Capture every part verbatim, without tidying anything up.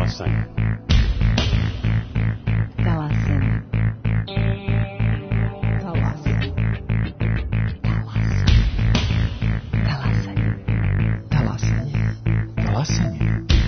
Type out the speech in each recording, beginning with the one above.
Talasanje. Talasanje. Talasanje. Talasanje. Talasanje. Talasanje.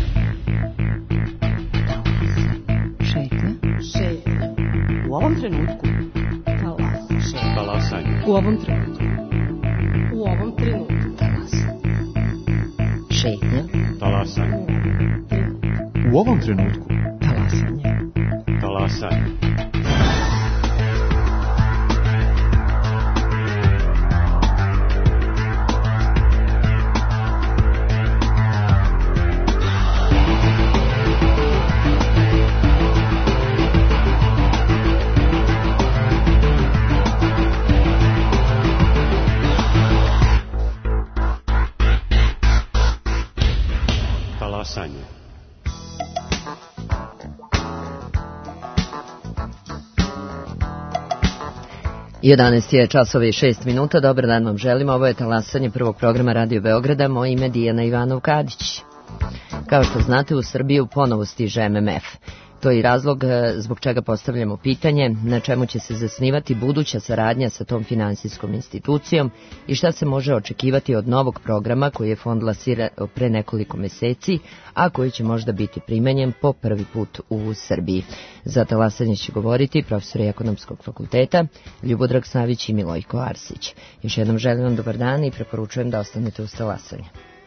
Šetnja. Šetnja. U ovom trenutku. Talasanje. Talasanje. U ovom trenutku. U ovom trenutku. Talasanje. Šetnja. Talasanje. U ovom trenutku. Talasanje. Talasanje. Talasanje. jedanaest je časova i šest minuta. Dobar dan vam želimo. Ovo je Talasanje prvog programa Radio Beograda. Moje ime je Dijana Ivanov-Kadić. Kao što znate, u Srbiju ponovo stiže M M F. To je i razlog zbog čega postavljamo pitanje na čemu će se zasnivati buduća saradnja sa tom finansijskom institucijom i šta se može očekivati od novog programa koji je fond lansirao pre nekoliko meseci, a koji će možda biti primenjen po prvi put u Srbiji. Za Talasanje će govoriti profesori Ekonomskog fakulteta Ljubodrag Savić i Milojko Arsić. Još jednom želim vam dobar dan i preporučujem da ostanete uz Talasanje.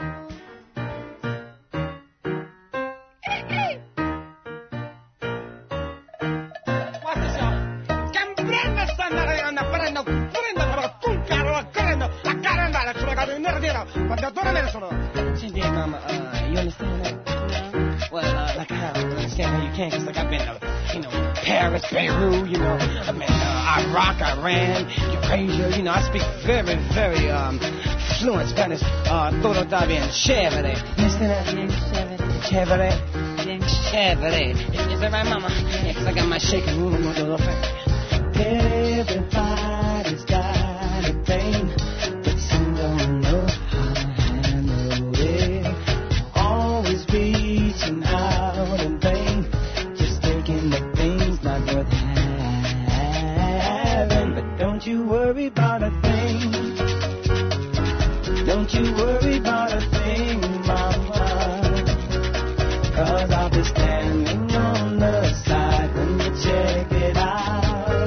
Senti, mama, uh, you understand that? Well, uh, like I don't understand how you can, cause like I've been to, you know, Paris, Beirut, you know, I've been to Iraq, Iran, Eurasia, you know, I speak very, very, um, fluent Spanish, uh, todo está bien, chévere. You understand that? Bien chévere. Chévere. Bien chévere. Is, is that right, mama? Yeah, cause I got my shaking room and my little friend. Everybody's got a pain, but some don't know how to handle it. Always reaching out in vain, just taking the things not worth having. But don't you worry about a thing. Don't you worry about a thing, mama, cause I'll be standing on the side when you check it out.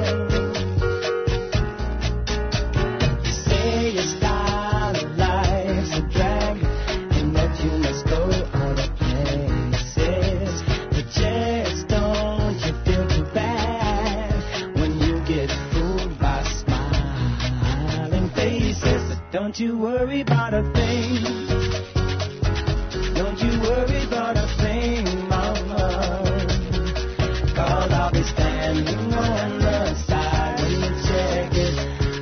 Don't you worry about a thing. Don't you worry about a thing, mama, cause I'll be standing on the side when you check it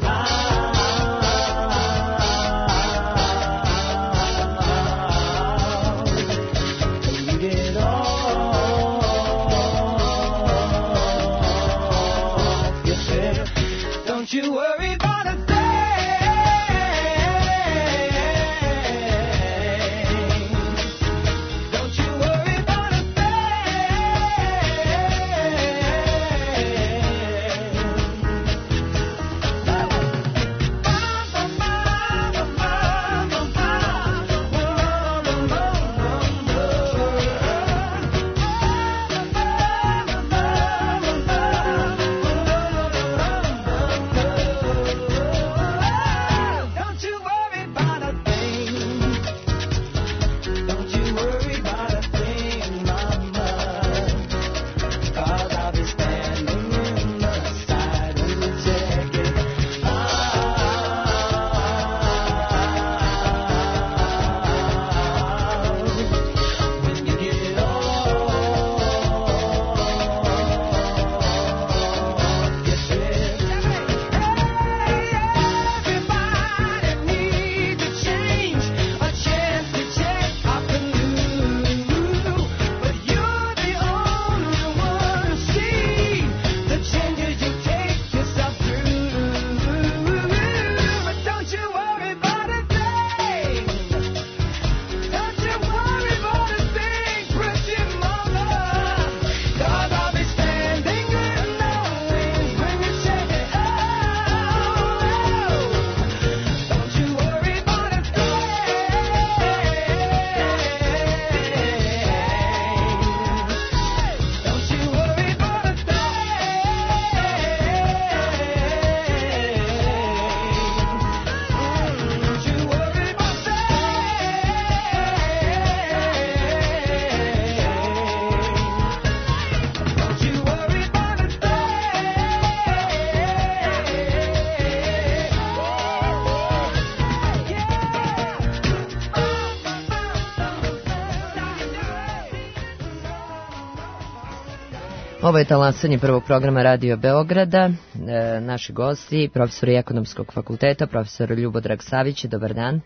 out. When you get off your ship, don't you worry about a thing. Ovo je talasanje prvog programa Radio Beograda. E, naši gosti, profesori Ekonomskog fakulteta, profesor Ljubodrag Savić, dobar dan.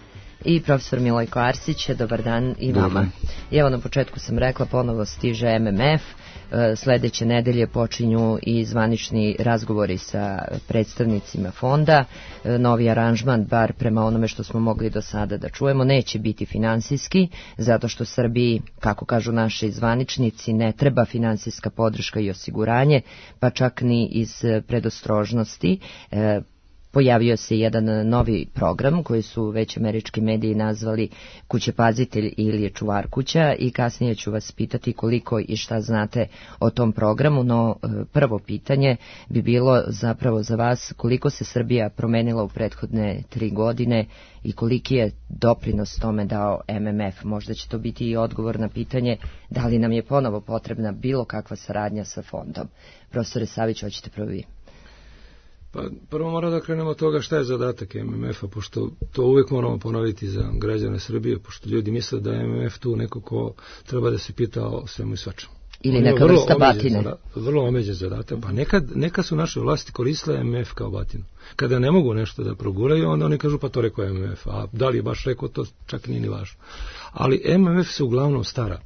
I profesor Milojko Arsić, dobar dan i vama. I evo na početku sam rekla, ponovo stiže M M F. Sledeće nedelje počinju i zvanični razgovori sa predstavnicima fonda. Novi aranžman, bar prema onome što smo mogli do sada da čujemo, neće biti finansijski, zato što Srbiji, kako kažu naši zvaničnici, ne treba finansijska podrška i osiguranje, pa čak ni iz predostrožnosti. Pojavio se jedan novi program koji su već američki mediji nazvali Kućepazitelj ili Čuvar kuća i kasnije ću vas pitati koliko i šta znate o tom programu, no prvo pitanje bi bilo zapravo za vas koliko se Srbija promenila u prethodne tri godine i koliki je doprinos tome dao M M F. Možda će to biti i odgovor na pitanje da li nam je ponovo potrebna bilo kakva saradnja sa fondom. Profesore Savić, hoćete prvo vi? Pa prvo mora da krenemo od toga šta je zadatak M M F-a, pošto to uvek moramo ponoviti za građane Srbije, pošto ljudi misle da je M M F tu neko ko treba da se pita o svemu i svačemu. Ili neka vrsta batine. Vrlo omeđen zadatak. Pa nekad, neka su naše vlasti koristile M M F kao batinu. Kada ne mogu nešto da proguraju, onda oni kažu pa to rekao M M F, a da li je baš rekao, to čak nije ni važno. Ali M M F se uglavnom stara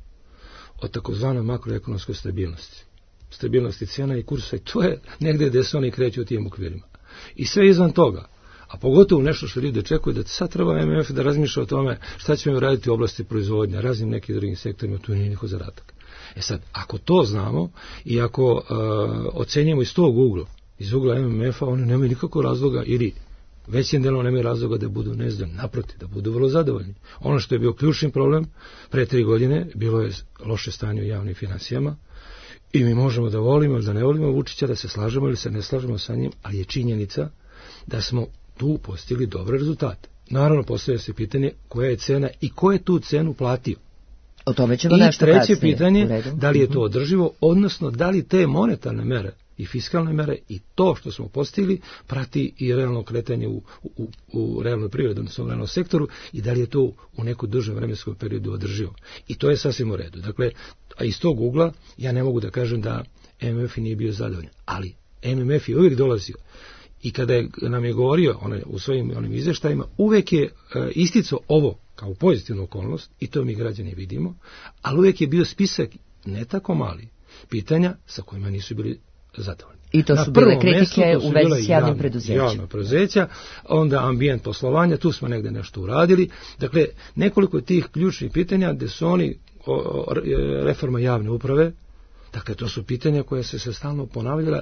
o takozvanoj makroekonomskoj stabilnosti. Stabilnosti cena i kursa i to je negde gde se oni kreću u tim okvirima. I sve izvan toga, a pogotovo nešto što ljudi očekuju da sad treba M M F da razmišlja o tome šta ćemo raditi u oblasti proizvodnja, raznim nekim drugim sektorima, tu nije njihov zadatak. E sad, ako to znamo i ako uh, ocenjujemo iz tog ugla, iz ugla M M F-a, oni nemaju nikakvog razloga ili većim delom nemaju razloga da budu nezadovoljni, naprotiv, da budu vrlo zadovoljni. Ono što je bio ključni problem pre tri godine bilo je loše stanje u javnim finansijama. I mi možemo da volimo ili da ne volimo Vučića, da se slažemo ili se ne slažemo sa njim, ali je činjenica da smo tu postigli dobre rezultate. Naravno, postavlja se pitanje koja je cena i ko je tu cenu platio. O tome ćemo I nešto treće kasnije. pitanje, da li je to održivo, odnosno da li te monetarne mere i fiskalne mere i to što smo postigli prati i realno kretanje u, u, u realnoj privredi, odnosno u realnom sektoru i da li je to u neku dužem vremenskom periodu održivo. I to je sasvim u redu. Dakle, a iz tog ugla ja ne mogu da kažem da M M F nije bio zadovoljan, ali M M F je uvijek dolazio i kada je, nam je govorio one, u svojim onim izveštajima, uvijek je e, isticao ovo kao pozitivnu okolnost i to mi građani vidimo, ali uvijek je bio spisak ne tako mali pitanja sa kojima nisu bili zadovoljni. I to su bile kritike u vezi s javnim preduzećima. Javna preduzeća, onda ambijent poslovanja, tu smo negde nešto uradili. Dakle, nekoliko tih ključnih pitanja gde su oni o, o, reforma javne uprave, dakle, to su pitanja koje se se stalno ponavljala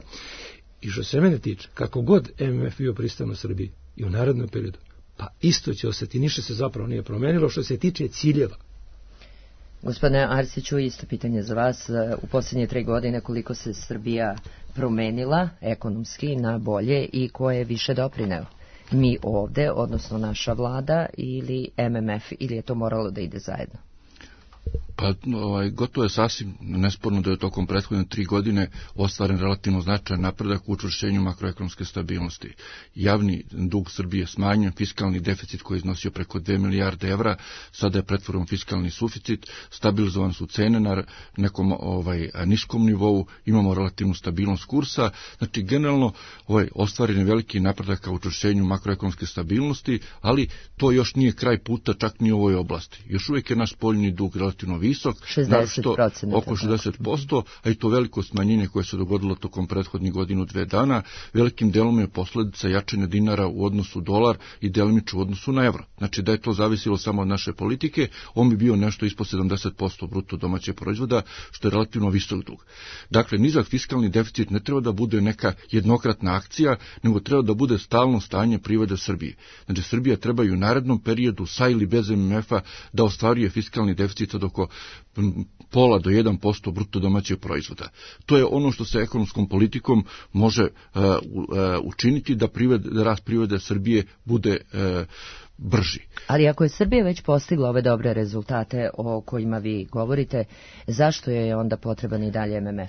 i što se mene tiče, kako god M M F bio pristavan u Srbiji i u narednom periodu, pa isto će ostati, ništa se zapravo nije promenilo što se tiče ciljeva. Gospodine Arsiću, isto pitanje za vas. U posljednje tri godine koliko se Srbija promenila ekonomski na bolje i ko je više doprineo? Mi ovde, odnosno naša vlada ili M M F, ili je to moralo da ide zajedno? Pa ovaj, gotovo je sasvim nesporno da je tokom prethodne tri godine ostvaren relativno značajan napredak u učvršćenju makroekonomske stabilnosti. Javni dug Srbije smanjen, fiskalni deficit koji je iznosio preko dve milijarde evra, sada je pretvoren fiskalni suficit, stabilizovan su cene na nekom ovaj, niskom nivou, imamo relativnu stabilnost kursa, znači generalno ovaj, ostvaren je veliki napredak u učvršćenju makroekonomske stabilnosti, ali to još nije kraj puta čak ni u ovoj oblasti. Još uvijek je naš spoljni dug relativno visok, šezdeset posto oko šezdeset posto, a i to veliko smanjenje koje se dogodilo tokom prethodnih godinu dve dana, velikim delom je posledica jačanja dinara u odnosu dolar i delimično u odnosu na evro. Znači da je to zavisilo samo od naše politike, on bi bio nešto ispod sedamdeset posto bruto domaćeg proizvoda, što je relativno visok dug. Dakle, nizak fiskalni deficit ne treba da bude neka jednokratna akcija, nego treba da bude stalno stanje privrede Srbije. Znači, Srbija treba i u narednom periodu sa ili bez M M F-a da ostvaruje fiskalni deficit od oko pola do jedan posto bruto domaćeg proizvoda. To je ono što se ekonomskom politikom može uh, uh, učiniti da, privred, da rast privrede Srbije bude uh, brži. Ali ako je Srbija već postigla ove dobre rezultate o kojima vi govorite, zašto je onda potreban i dalje M M F?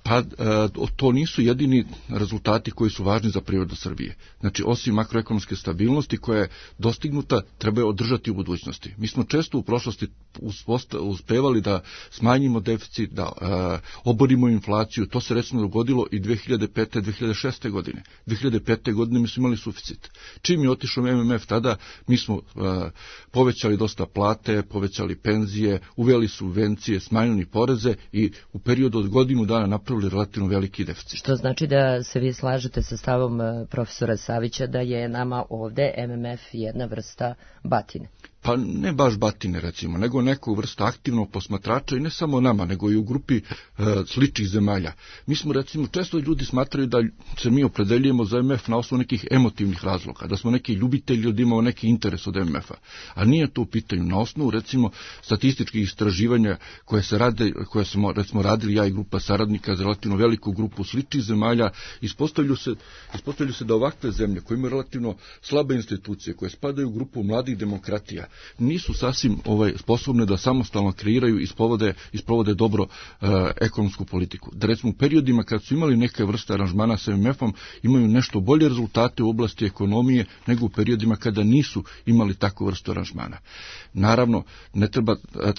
Pa to nisu jedini rezultati koji su važni za privredu Srbije. Znači, osim makroekonomske stabilnosti koja je dostignuta, treba je održati u budućnosti. Mi smo često u prošlosti uspevali da smanjimo deficit, da oborimo inflaciju. To se recimo dogodilo i dve hiljade pete. dve hiljade šeste. godine. dve hiljade pete. godine mi smo imali suficit. Čim je otišao em em ef tada, mi smo povećali dosta plate, povećali penzije, uveli subvencije, smanjili poreze i u periodu od godinu dana napravili relativno veliki deficit. Što znači da se vi slažete sa stavom profesora Savića da je nama ovde em em ef jedna vrsta batine? Pa ne baš batine recimo, nego neku vrstu aktivnog posmatrača i ne samo nama, nego i u grupi e, sličnih zemalja. Mi smo recimo, često ljudi smatraju da se mi opredeljujemo za em em ef na osnovu nekih emotivnih razloga, da smo neki ljubitelji, da imamo neki interes od em em efa. A nije to u pitanju. Na osnovu recimo statističkih istraživanja koje se rade, koje smo recimo radili ja i grupa saradnika za relativno veliku grupu sličnih zemalja, ispostavljaju se, ispostavljaju se da ovakve zemlje koje imaju relativno slabe institucije, koje spadaju u grupu mladih demokratija, nisu sasvim ovaj, sposobne da samostalno kreiraju i sprovode, isprovode dobro e, ekonomsku politiku. Da recimo u periodima kad su imali neke vrste aranžmana sa em em efom imaju nešto bolje rezultate u oblasti ekonomije nego u periodima kada nisu imali takvu vrstu aranžmana. Naravno, ne treba,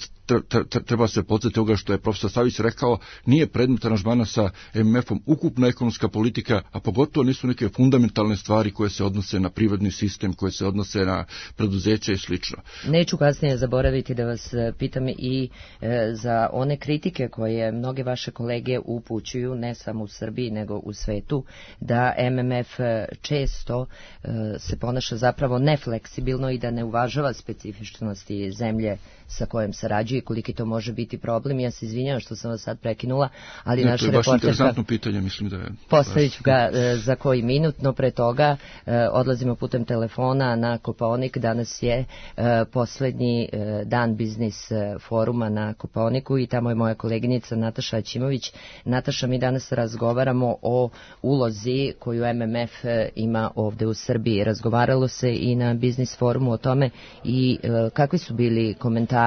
treba se podsjetiti toga što je profesor Savić rekao, nije predmet aranžmana sa em em efom ukupna ekonomska politika, a pogotovo nisu neke fundamentalne stvari koje se odnose na privredni sistem, koje se odnose na preduzeća i slično. Neću kasnije zaboraviti da vas pitam i e, za one kritike koje mnoge vaše kolege upućuju, ne samo u Srbiji nego u svetu, da em em ef često e, se ponaša zapravo nefleksibilno i da ne uvažava specifičnosti zemlje sa kojom sarađuje, koliki to može biti problem. Ja se izvinjavam što sam vas sad prekinula, ali ne, naša reporterka... To je baš interesantno pitanje, mislim da je... Postavit ću ga e, za koji minut, no pre toga e, odlazimo putem telefona na Kopaonik. Danas je e, poslednji e, dan biznis e, foruma na Kopaoniku i tamo je moja koleginica Nataša Aćimović. Nataša, mi danas razgovaramo o ulozi koju em em ef e, ima ovde u Srbiji. Razgovaralo se i na biznis forumu o tome i e, kakvi su bili komentari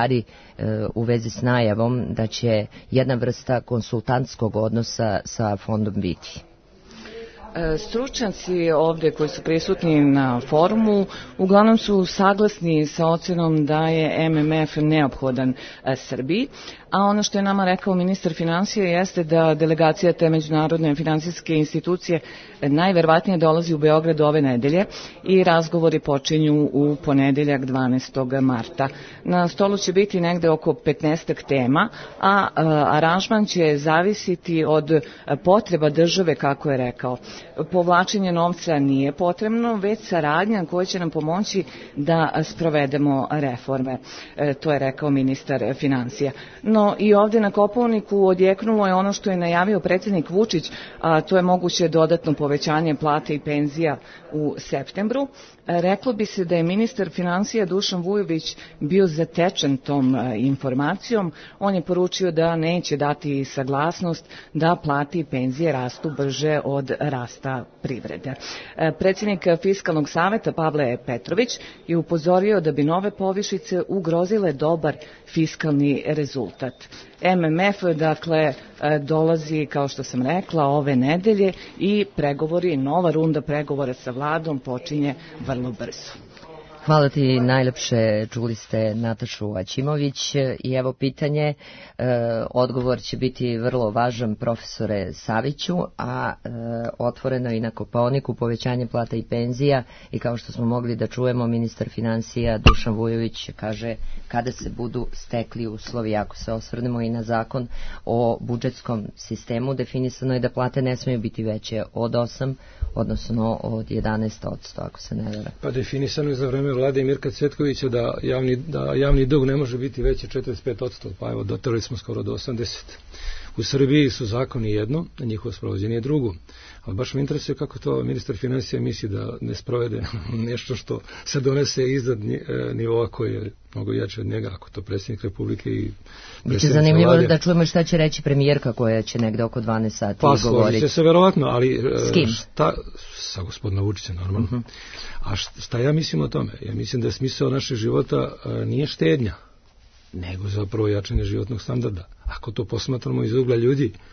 u vezi s najavom da će jedna vrsta konsultantskog odnosa sa fondom biti? Stručnjaci ovde koji su prisutni na forumu uglavnom su saglasni sa ocenom da je em em ef neophodan Srbiji, a ono što je nama rekao ministar finansija jeste da delegacija te međunarodne finansijske institucije najverovatnije dolazi u Beograd ove nedelje i razgovori počinju u ponedeljak dvanaestog marta. Na stolu će biti negde oko petnaestak tema, a aranžman će zavisiti od potreba države, kako je rekao. Povlačenje novca nije potrebno, već saradnja koja će nam pomoći da sprovedemo reforme. E, to je rekao ministar finansija. No i ovde na Kopaoniku odjeknulo je ono što je najavio predsjednik Vučić, a to je moguće dodatno povećanje plate i penzija u septembru. Reklo bi se da je ministar finansija Dušan Vujović bio zatečen tom informacijom. On je poručio da neće dati saglasnost da plate i penzije rastu brže od rasta privrede. Predsjednik Fiskalnog saveta Pavle Petrović je upozorio da bi nove povišice ugrozile dobar fiskalni rezultat. em em ef, dakle, dolazi, kao što sam rekla, ove nedelje i pregovori, nova runda pregovora sa vladom počinje vrlo brzo. Hvala ti najlepše, čuli ste Natašu Aćimović i evo pitanje, e, odgovor će biti vrlo važan profesore Saviću, a e, otvoreno i na Kopaoniku povećanje plata i penzija i kao što smo mogli da čujemo, ministar finansija Dušan Vujović kaže kada se budu stekli uslovi. Ako se osvrnemo i na zakon o budžetskom sistemu, definisano je da plate ne smiju biti veće od osam, odnosno od jedanaest posto, ako se ne vera. Pa definisano je za vreme vlade Mirka Cvetkovića da javni, da javni dug ne može biti veći četrdeset pet posto, pa evo dotarili smo skoro do osamdeset. U Srbiji su zakoni jedno, a njihovo sprovođenje je drugo. Ali baš me interesuje kako to ministar finansija misli da ne sprovede nešto što se donese iznad nivoa koji je mnogo jače od njega, ako to predsjednik Republike i biće zanimljivo vlade. Da čujemo šta će reći premijerka koja će negde oko dvanaest sati pa, govoriti. Pa složit će se verovatno, ali s kim? Šta, sa gospodina Vučića normalno. Uh-huh. A šta ja mislim o tome? Ja mislim da je smisao našeg života a, nije štednja, nego zapravo jačanje životnog standarda. Ako to posmatramo iz ugla ljudi,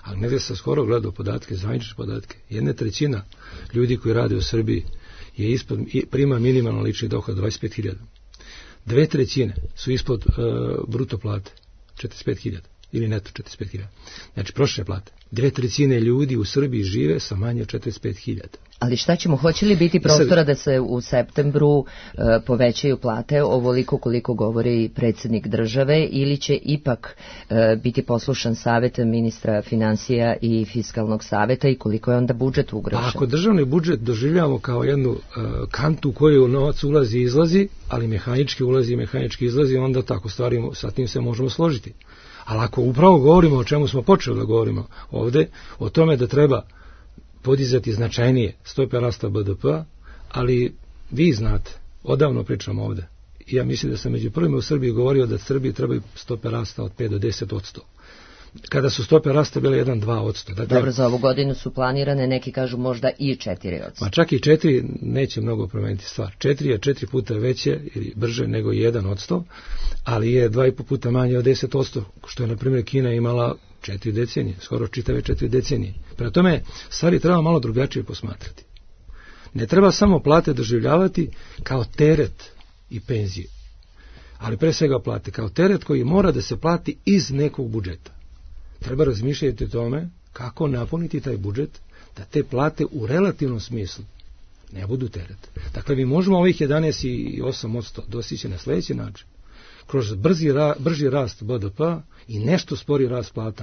Ali negdje sam skoro gledao podatke, zvanične podatke. Jedna trećina ljudi koji rade u Srbiji je ispod, prima minimalno lični dohod dvadeset pet hiljada. Dve trećine su ispod uh, bruto plate, četrdeset pet hiljada. Ili neto četrdeset pet hiljada. Znači prošle plate. Dve trećine ljudi u Srbiji žive sa manje od četrdeset pet hiljada. Ali šta ćemo, hoće li biti prostora da se u septembru e, povećaju plate ovoliko koliko govori predsjednik države, ili će ipak e, biti poslušan savjet ministra financija i fiskalnog savjeta i koliko je onda budžet ugrožen? Pa ako državni budžet doživljavamo kao jednu e, kantu u koju novac ulazi i izlazi, ali mehanički ulazi i mehanički izlazi, onda tako stvari sa tim se možemo složiti. Ali ako upravo govorimo o čemu smo počeli da govorimo ovde, o tome da treba podizati značajnije stope rasta B D P-a, ali vi znate, odavno pričam ovde, i ja mislim da sam među prvima u Srbiji govorio da Srbiji trebaju stope rasta od pet do deset odsto. Kada su stope rasta bile jedan do dva odsto. Dakle, dobro, za ovu godinu su planirane, neki kažu možda i četiri odsto. Ma čak i četiri neće mnogo promeniti stvar. četiri je četiri puta veće ili brže nego jedan odsto, ali je dva i po puta manje od deset odsto, što je, na primjer, Kina imala četiri decenije, skoro čitave četiri decenije. Prema tome, stvari treba malo drugačije posmatrati. Ne treba samo plate doživljavati kao teret i penzije, ali pre svega plate kao teret koji mora da se plati iz nekog budžeta. Treba razmišljati o tome kako napuniti taj budžet da te plate u relativnom smislu ne budu teret. Dakle, mi možemo ovih jedanaest i osam odsto dostići na sljedeći način. Kroz brzi ra, brži rast B D P-a i nešto spori rast plata.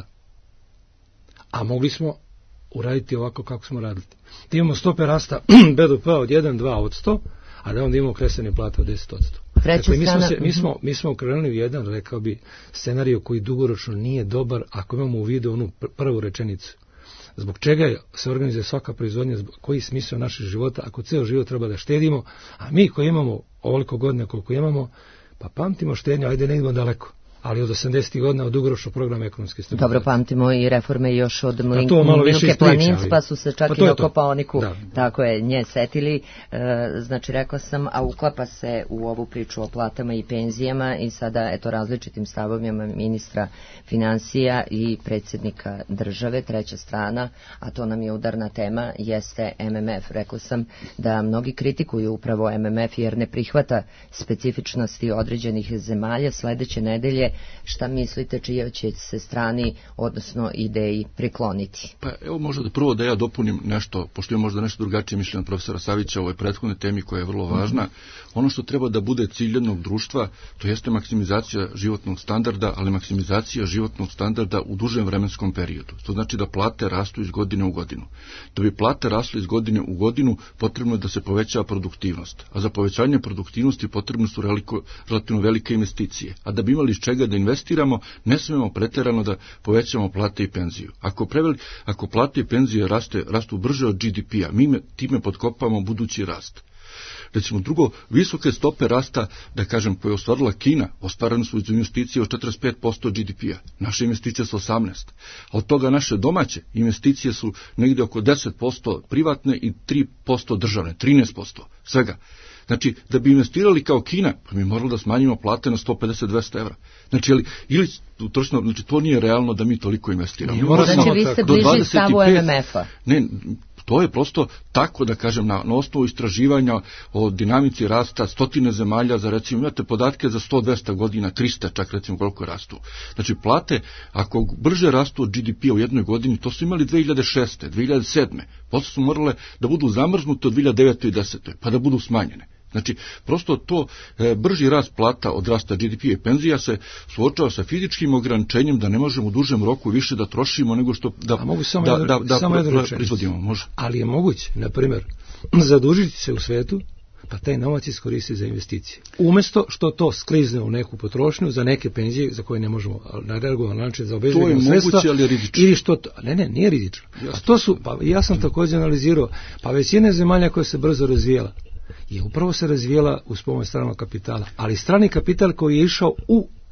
A mogli smo uraditi ovako kako smo radili. Da imamo stope rasta B D P-a od jedan do dva odsto, a da onda imamo kresanje plata od deset odsto. Dakle, mi, smo se, mi, smo, mi smo krenuli u jedan, rekao bi, scenariju koji dugoročno nije dobar ako imamo u vidu onu prvu rečenicu. Zbog čega se organizuje svaka proizvodnja, koji je smisao našeg života, ako ceo život treba da štedimo, a mi koji imamo ovoliko godina koliko imamo, pa pamtimo štednju, ajde ne idemo daleko. Ali od osamdesetih godina od dugoročnog programa ekonomske stabilizacije. Dobro, pamtimo i reforme još od Milke Planinc, pa su se čak pa i na Kopaoniku, da. Tako je, nje setili. E, znači, rekla sam, a uklapa se u ovu priču o platama i penzijama i sada, eto, različitim stavovima ministra financija i predsjednika države, treća strana, a to nam je udarna tema, jeste M M F. Rekla sam da mnogi kritikuju upravo M M F jer ne prihvata specifičnosti određenih zemalja. Sledeće nedelje, šta mislite, čija će se strani, odnosno ideji, prikloniti? Pa evo možda da prvo da ja dopunim nešto, pošto je možda nešto drugačije mišljenje od profesora Savića o ovoj prethodnoj temi koja je vrlo važna. Mm-hmm. Ono što treba da bude cilj jednog društva, to jeste maksimizacija životnog standarda, ali maksimizacija životnog standarda u dužem vremenskom periodu. To znači da plate rastu iz godine u godinu. Da bi plate rasle iz godine u godinu, potrebno je da se povećava produktivnost. A za povećanje produktivnosti potrebno su reliko, relativno velike investicije. A da bi imali iz čega da investiramo, ne smemo preterano da povećamo plate i penziju. Ako, preveli, ako plate i penzije raste, rastu brže od G D P-a, mi me, time potkopamo budući rast. Recimo, drugo, visoke stope rasta, da kažem, koje je ostvarila Kina, ostvarene su iz investicije od četrdeset pet posto G D P-a. Naše investicije su osamnaest posto. A od toga naše domaće investicije su negdje oko deset posto privatne i tri posto državne, trinaest posto svega. Znači, da bi investirali kao Kina, pa mi morali da smanjimo plate na sto pedeset do dvesta evra. Znači, ili, ili točno, znači, to nije realno da mi toliko investiramo. Znači, vi ste bliži stavu M M F-a. Ne, to je prosto tako, da kažem, na, na osnovu istraživanja o dinamici rasta stotine zemalja, za recimo, imate podatke za sto do dvesta godina, trista čak recimo koliko rastu. Znači, plate, ako brže rastu od G D P-a u jednoj godini, to su imali dve hiljade šeste, dve hiljade sedme, posle su morale da budu zamrznute od dve hiljade devete i desete, pa da budu smanjene. Znači, prosto to e, brži rast plata od rasta G D P-a i penzija se suočava sa fizičkim ograničenjem da ne možemo u dužem roku više da trošimo nego što da, A mogu samo da, jedno, da, da samo pro, pro, proizvodimo. Može. Ali je moguće, na primjer, zadužiti se u svetu, pa taj novac iskoristi za investicije. Umesto što to sklizne u neku potrošnju za neke penzije za koje ne možemo na reagovan način za obezbedimo sredstva. To je moguće, ali je rizično. Ili što to, ne, ne, nije rizično. A to su, pa ja sam također analizirao, pa većina zemalja koja se brzo razvijela je upravo se razvijela uz pomoć stranog kapitala, ali strani kapital koji je išao u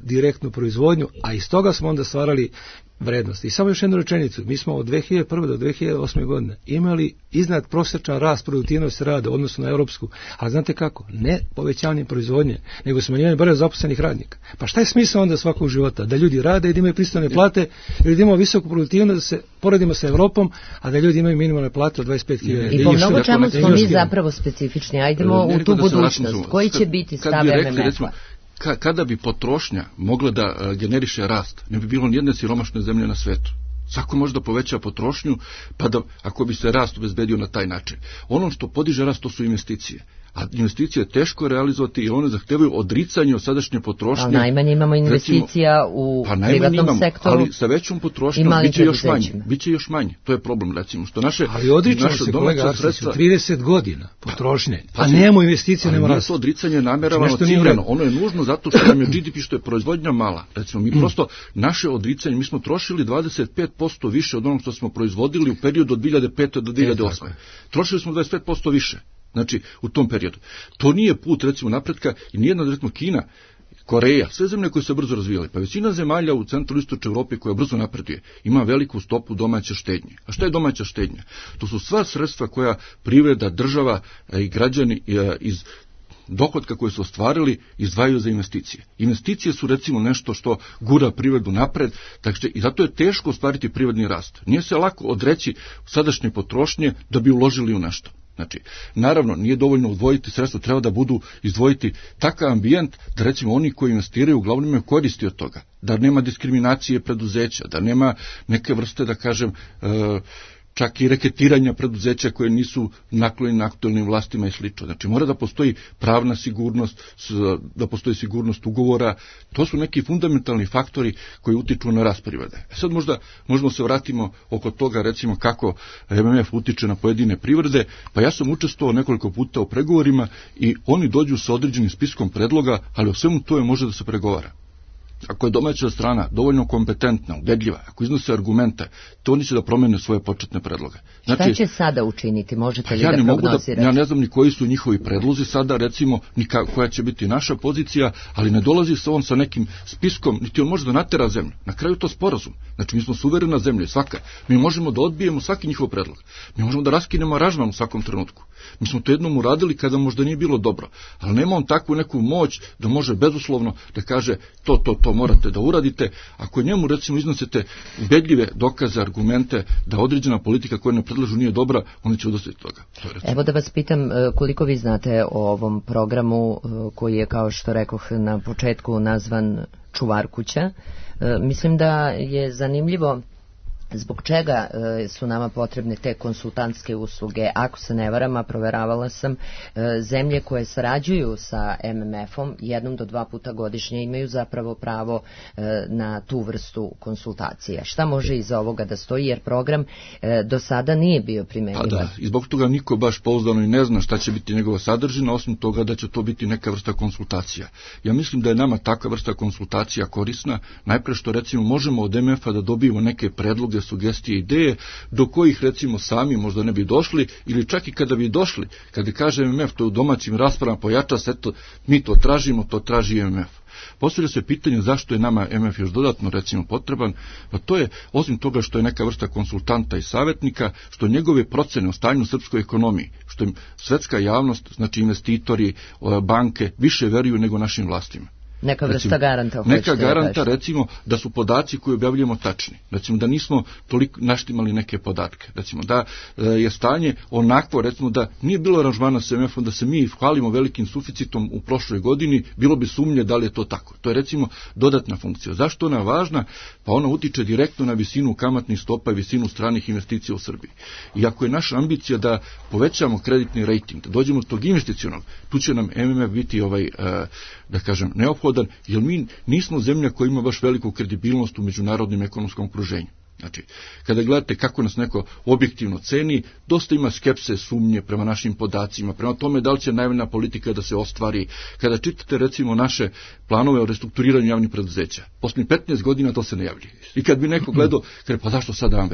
direktnu proizvodnju, a iz toga smo onda stvarali vrednost. I samo još jednu rečenicu, mi smo od dve hiljade prve do dve hiljade osme godine imali iznad prosječan rast produktivnosti rada u odnosu na europsku, ali znate kako? Ne povećanjem proizvodnje, nego smanjenjem broja zaposlenih radnika. Pa šta je smisao onda svakog života? Da ljudi rade i da imaju pristojne plate, ili da imamo visoku produktivnost, da se poredimo sa Evropom, a da ljudi imaju minimalne plate od dvadeset pet hiljada. I po mnogo čemu smo mi zapravo specifični. Ajdemo u tu budućnost. Koji će biti stav M M F-a? Kada bi potrošnja mogla da generiše rast, ne bi bilo nijedne siromašne zemlje na svetu. Svako može da poveća potrošnju, pa da, ako bi se rast obezbedio na taj način. Ono što podiže rast, to su investicije. A investicije je teško realizovati i one zahtevaju odricanje od sadašnje potrošnje. Ali najmanje imamo investicija recimo, u pa privatnom imamo, sektoru. Ali sa većom potrošnjom biće još manje. Biće još manje. To je problem, recimo. Što naše, ali odričamo se, kolega Arsiću, trideset godina potrošnje, pa, a nemamo investicije, nema rasta. Ali to odricanje nameravano ciljano. Ono je nužno zato što nam je G D P, što je proizvodnja mala. Recimo, mi mm. prosto, naše odricanje, mi smo trošili dvadeset pet posto više od onog što smo proizvodili u periodu od dvije hiljade pete do dvije hiljade osme. Trošili smo dvadeset pet posto više. Znači, u tom periodu. To nije put, recimo, napretka i nijedna, recimo, Kina, Koreja, sve zemlje koje se brzo razvijale, pa većina zemalja u centru istočne Evrope koja brzo napreduje, ima veliku stopu domaće štednje. A šta je domaća štednja? To su sva sredstva koja privreda, država i građani iz dohotka koje su ostvarili izdvajaju za investicije. Investicije su recimo nešto što gura privredu napred, takže i zato je teško ostvariti privredni rast. Nije se lako odreći sadašnje potrošnje da bi uložili u nešto. Znači, naravno, nije dovoljno odvojiti sredstva, treba da budu izdvojiti takav ambijent da recimo oni koji investiraju uglavnom imaju koristi od toga, da nema diskriminacije preduzeća, da nema neke vrste, da kažem, e, čak i reketiranja preduzeća koje nisu naklonjene aktuelnim vlastima i slično. Znači, mora da postoji pravna sigurnost, da postoji sigurnost ugovora. To su neki fundamentalni faktori koji utiču na rast privrede. E sad možda možemo se vratimo oko toga, recimo, kako M M F utiče na pojedine privrede. Pa ja sam učestvovao nekoliko puta u pregovorima i oni dođu sa određenim spiskom predloga, ali o svemu to je može da se pregovara. Ako je domaća strana dovoljno kompetentna, ubedljiva, ako iznose argumente, to oni će da promene svoje početne predloge. Znači, šta će sada učiniti? Možete li ja da prognozirate? Ja ne znam ni koji su njihovi predlozi sada, recimo, ni koja će biti naša pozicija, ali ne dolazi se on sa nekim spiskom, niti on može da natera zemlju. Na kraju to sporazum. Znači, mi smo suverena zemlja, svaka. Mi možemo da odbijemo svaki njihov predlog. Mi možemo da raskinemo aranžman u svakom trenutku. Mi smo to jednom uradili kada možda nije bilo dobro, ali nema on takvu neku moć da može bezuslovno da kaže to, to, to morate da uradite. Ako njemu, recimo, iznosite ubedljive dokaze, argumente da određena politika koja ne predlažu nije dobra, oni će odostati toga. To je, evo da vas pitam koliko vi znate o ovom programu koji je, kao što rekoh na početku, nazvan Čuvar kuća. Mislim da je zanimljivo zbog čega e, su nama potrebne te konsultantske usluge. Ako se ne varam, a proveravala sam, e, zemlje koje sarađuju sa M M F-om jednom do dva puta godišnje imaju zapravo pravo e, na tu vrstu konsultacija. Šta može iza ovoga da stoji, jer program e, do sada nije bio primenjivan? Pa da, i zbog toga niko baš pouzdano i ne zna šta će biti njegova sadržina, osim toga da će to biti neka vrsta konsultacija. Ja mislim da je nama takva vrsta konsultacija korisna, najpre što recimo možemo od M M F-a da dobijemo neke predloge, sugestije, ideje, do kojih recimo sami možda ne bi došli, ili čak i kada bi došli, kada kaže M M F to u domaćim raspravama pojača se, eto, mi to tražimo, to traži M M F. Postavlja se pitanje zašto je nama M M F još dodatno recimo potreban, pa to je, osim toga što je neka vrsta konsultanta i savjetnika, što njegove procene o stanju u srpskoj ekonomiji, što im svetska javnost, znači investitori, banke, više veruju nego našim vlastima. Neka vrsta recimo, garanta. Neka garanta, recimo, da su podaci koje objavljamo tačni. Recimo, da nismo toliko naštimali neke podatke. Recimo, da e, je stanje onakvo, recimo, da nije bilo aranžmana s M M F-om, da se mi hvalimo velikim suficitom u prošloj godini, bilo bi sumnje da li je to tako. To je, recimo, dodatna funkcija. Zašto ona je važna? Pa ona utiče direktno na visinu kamatnih stopa i visinu stranih investicija u Srbiji. I ako je naša ambicija da povećamo kreditni rating, da dođemo do tog investicionog, tu će nam M M F biti ovaj, e, da kažem, neophodan, jer mi nismo zemlja koja ima baš veliku kredibilnost u međunarodnom ekonomskom okruženju. Znači, kada gledate kako nas neko objektivno ceni, dosta ima skepse, sumnje prema našim podacima, prema tome da li će najavljena politika da se ostvari. Kada čitate recimo naše planove o restrukturiranju javnih preduzeća, posljednjih petnaest godina to se ne javlja. I kad bi neko gledao, kaže, pa zašto sad da vam verujemo?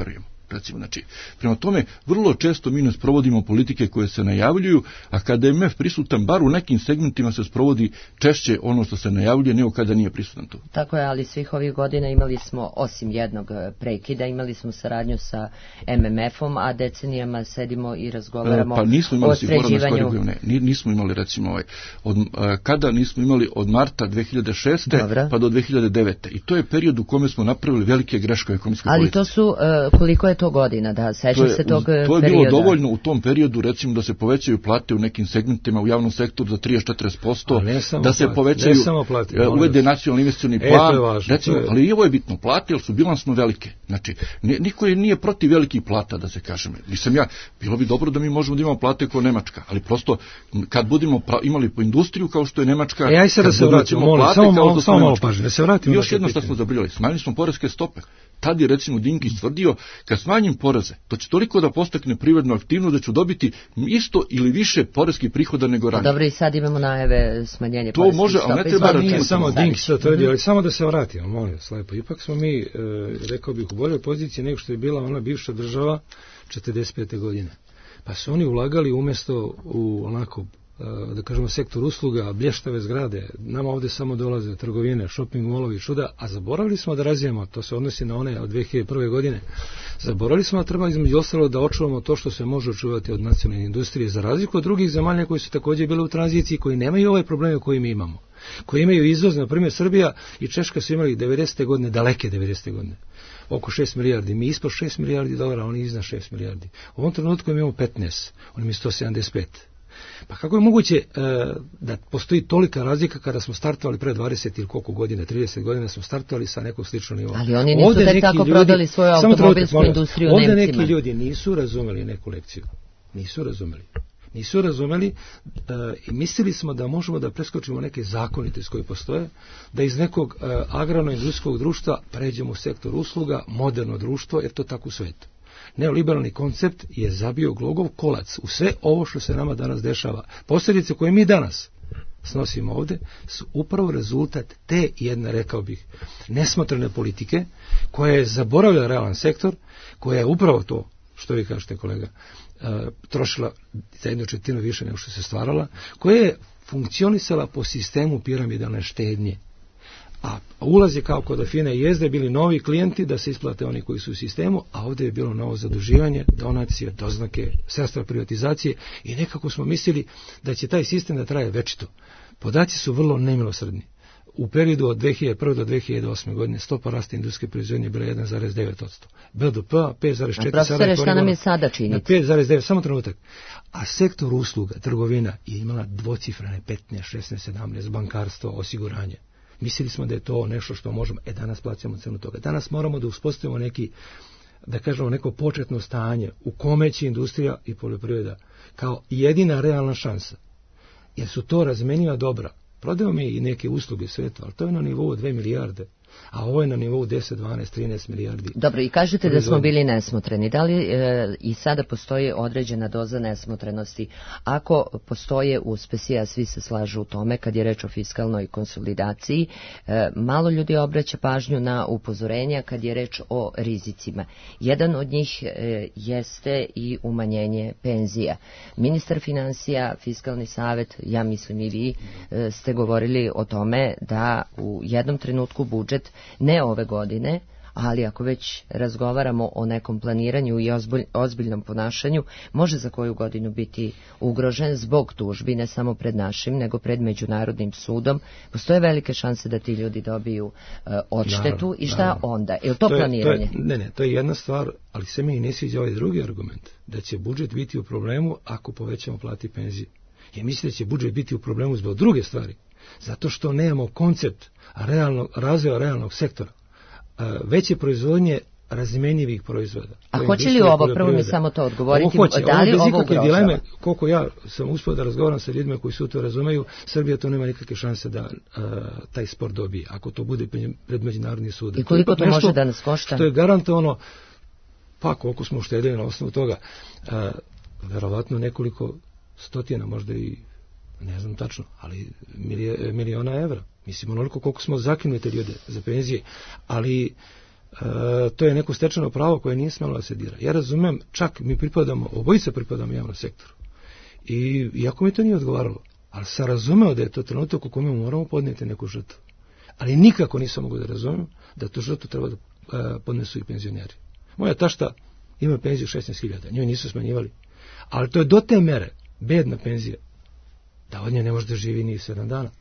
recimo. Znači, prema tome, vrlo često mi ne sprovodimo politike koje se najavljuju, a kada je M F prisutan, bar u nekim segmentima se sprovodi češće ono što se najavljuje nego kada nije prisutan to. Tako je, ali svih ovih godina imali smo, osim jednog prekida, imali smo saradnju sa M M F-om, a decenijama sedimo i razgovaramo pa nismo imali o sređivanju. Ne, nismo imali, recimo, ovaj, od, kada nismo imali od marta dve hiljade šeste. Dobra. Pa do dve hiljade devete. I to je period u kome smo napravili velike greške u ekonomskoj ali politici. Ali to su, uh, koliko je to godina, da, sećam se tog perioda? To je bilo perioda. Dovoljno u tom periodu, recimo, da se povećaju plate u nekim segmentima u javnom sektoru za trideset do četrdeset posto, da se plati, povećaju, plati, uvede nacionalni investicioni plan, e, važno, recimo, je... ali i ovo je bitno, plate, jer su bilansno velike. Znači, niko je nije protiv velikih plata, da se kažem. Nisam ja, bilo bi dobro da mi možemo da imamo plate kao Nemačka, ali prosto, kad budemo imali po industriju kao što je Nemačka, e, aj sad da se vratimo, molim, plate, samo, kao samo malo pažnje, da se vratimo. Još jedno što smo zabrijali, smanjili smo poreske stope. Tad je, recimo, Dinkić tvrdio, kad smanjim poreze, to će toliko da postakne privrednu aktivnost da ću dobiti isto ili više poreskih prihoda nego ranije. Dobro, i sad imamo najave smanjenje to može, stope. Ali ne treba računati. Nije samo Dinkić to tvrdio, ali samo da se vratimo, molim vas, lepo. Ipak smo mi, e, rekao bih, u boljoj poziciji nego što je bila ona bivša država četrdeset pete godine. Pa su oni ulagali umjesto u onako, da kažemo, sektor usluga, blještave zgrade, nama ovdje samo dolaze trgovine, shopping molovi, čuda, a zaboravili smo da razvijemo, to se odnosi na one od dve hiljade prve. godine, zaboravili smo da treba između ostalo da očuvamo to što se može očuvati od nacionalne industrije, za razliku od drugih zemalja koji su također bile u tranziciji, koji nemaju ove probleme koje mi imamo, koji imaju izvoz, na primjer Srbija i Češka su imali devedesete godine, daleke devedesete godine, oko šest milijardi, mi ispod šest milijardi dolara, oni iznad šest milijardi. U ovom trenutku imamo petnaest, oni imaju sto sedamdeset pet. Pa kako je moguće e, da postoji tolika razlika kada smo startovali pre dvadeset ili koliko godina, trideset godina smo startovali sa nekog sličnog nivoa. Ali oni nisu tek tako ljudi, prodali svoju automobilsku industriju ovdje Nemcima. Ovdje neki ljudi nisu razumeli neku lekciju. Nisu razumeli. Nisu razumeli e, i mislili smo da možemo da preskočimo neke zakonitosti koje postoje, da iz nekog e, agrarno-industrijskog društva pređemo u sektor usluga, moderno društvo, jer to tako u svetu. Neoliberalni koncept je zabio glogov kolac u sve ovo što se nama danas dešava. Posljedice koje mi danas snosimo ovdje su upravo rezultat te jedne, rekao bih, nesmotrene politike koja je zaboravila realan sektor, koja je upravo to, što vi kažete, kolega, trošila za jednu četvrtinu više nego što se stvarala, koja je funkcionisala po sistemu piramidalne štednje. A ulaz je kao kod Afine i jezde bili novi klijenti da se isplate oni koji su u sistemu, a ovdje je bilo novo zaduživanje, donacije, doznake, sredstva privatizacije i nekako smo mislili da će taj sistem da traje večito. Podaci su vrlo nemilosrdni. U periodu od dve hiljade prve do dve hiljade osme. godine stopa rasta industrijske proizvodnje je bila jedan zarez devet posto. B D P pet zarez četiri. Profesore, šta nam je sada činiti? pet zarez devet, samo trenutak. A sektor usluga, trgovina je imala dvocifrene petnaest, šesnaest, sedamnaest, bankarstvo, osiguranje. Mislili smo da je to nešto što možemo, e danas plaćamo cenu toga. Danas moramo da uspostavimo neki, da kažemo, neko početno stanje u kome će industrija i poljoprivreda kao jedina realna šansa. Jer su to razmenjiva dobra. Prodaju mi i neke usluge svijetu, ali to je na nivou dve milijarde. A ovo je na nivou deset, dvanaest, trinaest milijardi. Dobro, i kažete da smo bili nesmotreni. Da li e, i sada postoji određena doza nesmotrenosti? Ako postoje uspesi, a svi se slažu u tome, kad je reč o fiskalnoj konsolidaciji, e, malo ljudi obraća pažnju na upozorenja kad je reč o rizicima. Jedan od njih e, jeste i umanjenje penzija. Ministar financija, fiskalni savet, ja mislim i vi, e, ste govorili o tome da u jednom trenutku budžet ne ove godine, ali ako već razgovaramo o nekom planiranju i ozbiljnom ponašanju, može za koju godinu biti ugrožen zbog tužbi, ne samo pred našim, nego pred Međunarodnim sudom. Postoje velike šanse da ti ljudi dobiju uh, odštetu naravno, i šta naravno. Onda? Je li to, to je, planiranje? To je, ne, ne, to je jedna stvar, ali se mi ne sviđa ovaj drugi argument, da će budžet biti u problemu ako povećamo plati i penzije. Ja mislim da će budžet biti u problemu zbog druge stvari. Zato što nemamo koncept realnog, razvoja realnog sektora, veće proizvodnje razmenjivih proizvoda. A hoće li ovo, prvo mi samo to odgovoriti, ovo hoće, da li ovo, ovo ugrožava? Dileme, koliko ja sam uspio da razgovaram sa ljudima koji su to razumeju, Srbija to nema nikakve šanse da uh, taj spor dobije, ako to bude pred Međunarodni sud. I koliko to, to može da nas košta? Što je garantovano, pa koliko smo uštedili na osnovu toga, uh, verovatno nekoliko stotina, možda i ne znam tačno, ali milije, miliona evra. Mislim, onoliko koliko smo zakinuli te ljude za penzije, ali E, to je neko stečeno pravo koje nije smelo da se dira. Ja razumem, čak mi pripadamo, obojica pripadamo javnom sektoru. I iako mi to nije odgovaralo, ali sam razumeo da je to trenutak u kome moramo podnijeti neku žrtvu. Ali nikako nisam mogu da razumem da tu žrtvu treba da e, podnesu i penzioneri. Moja tašta ima penziju šesnaest hiljada, njoj nisu smanjivali. Ali to je do te mere bedna penzija da od nje ne može da živi ni sedam dana.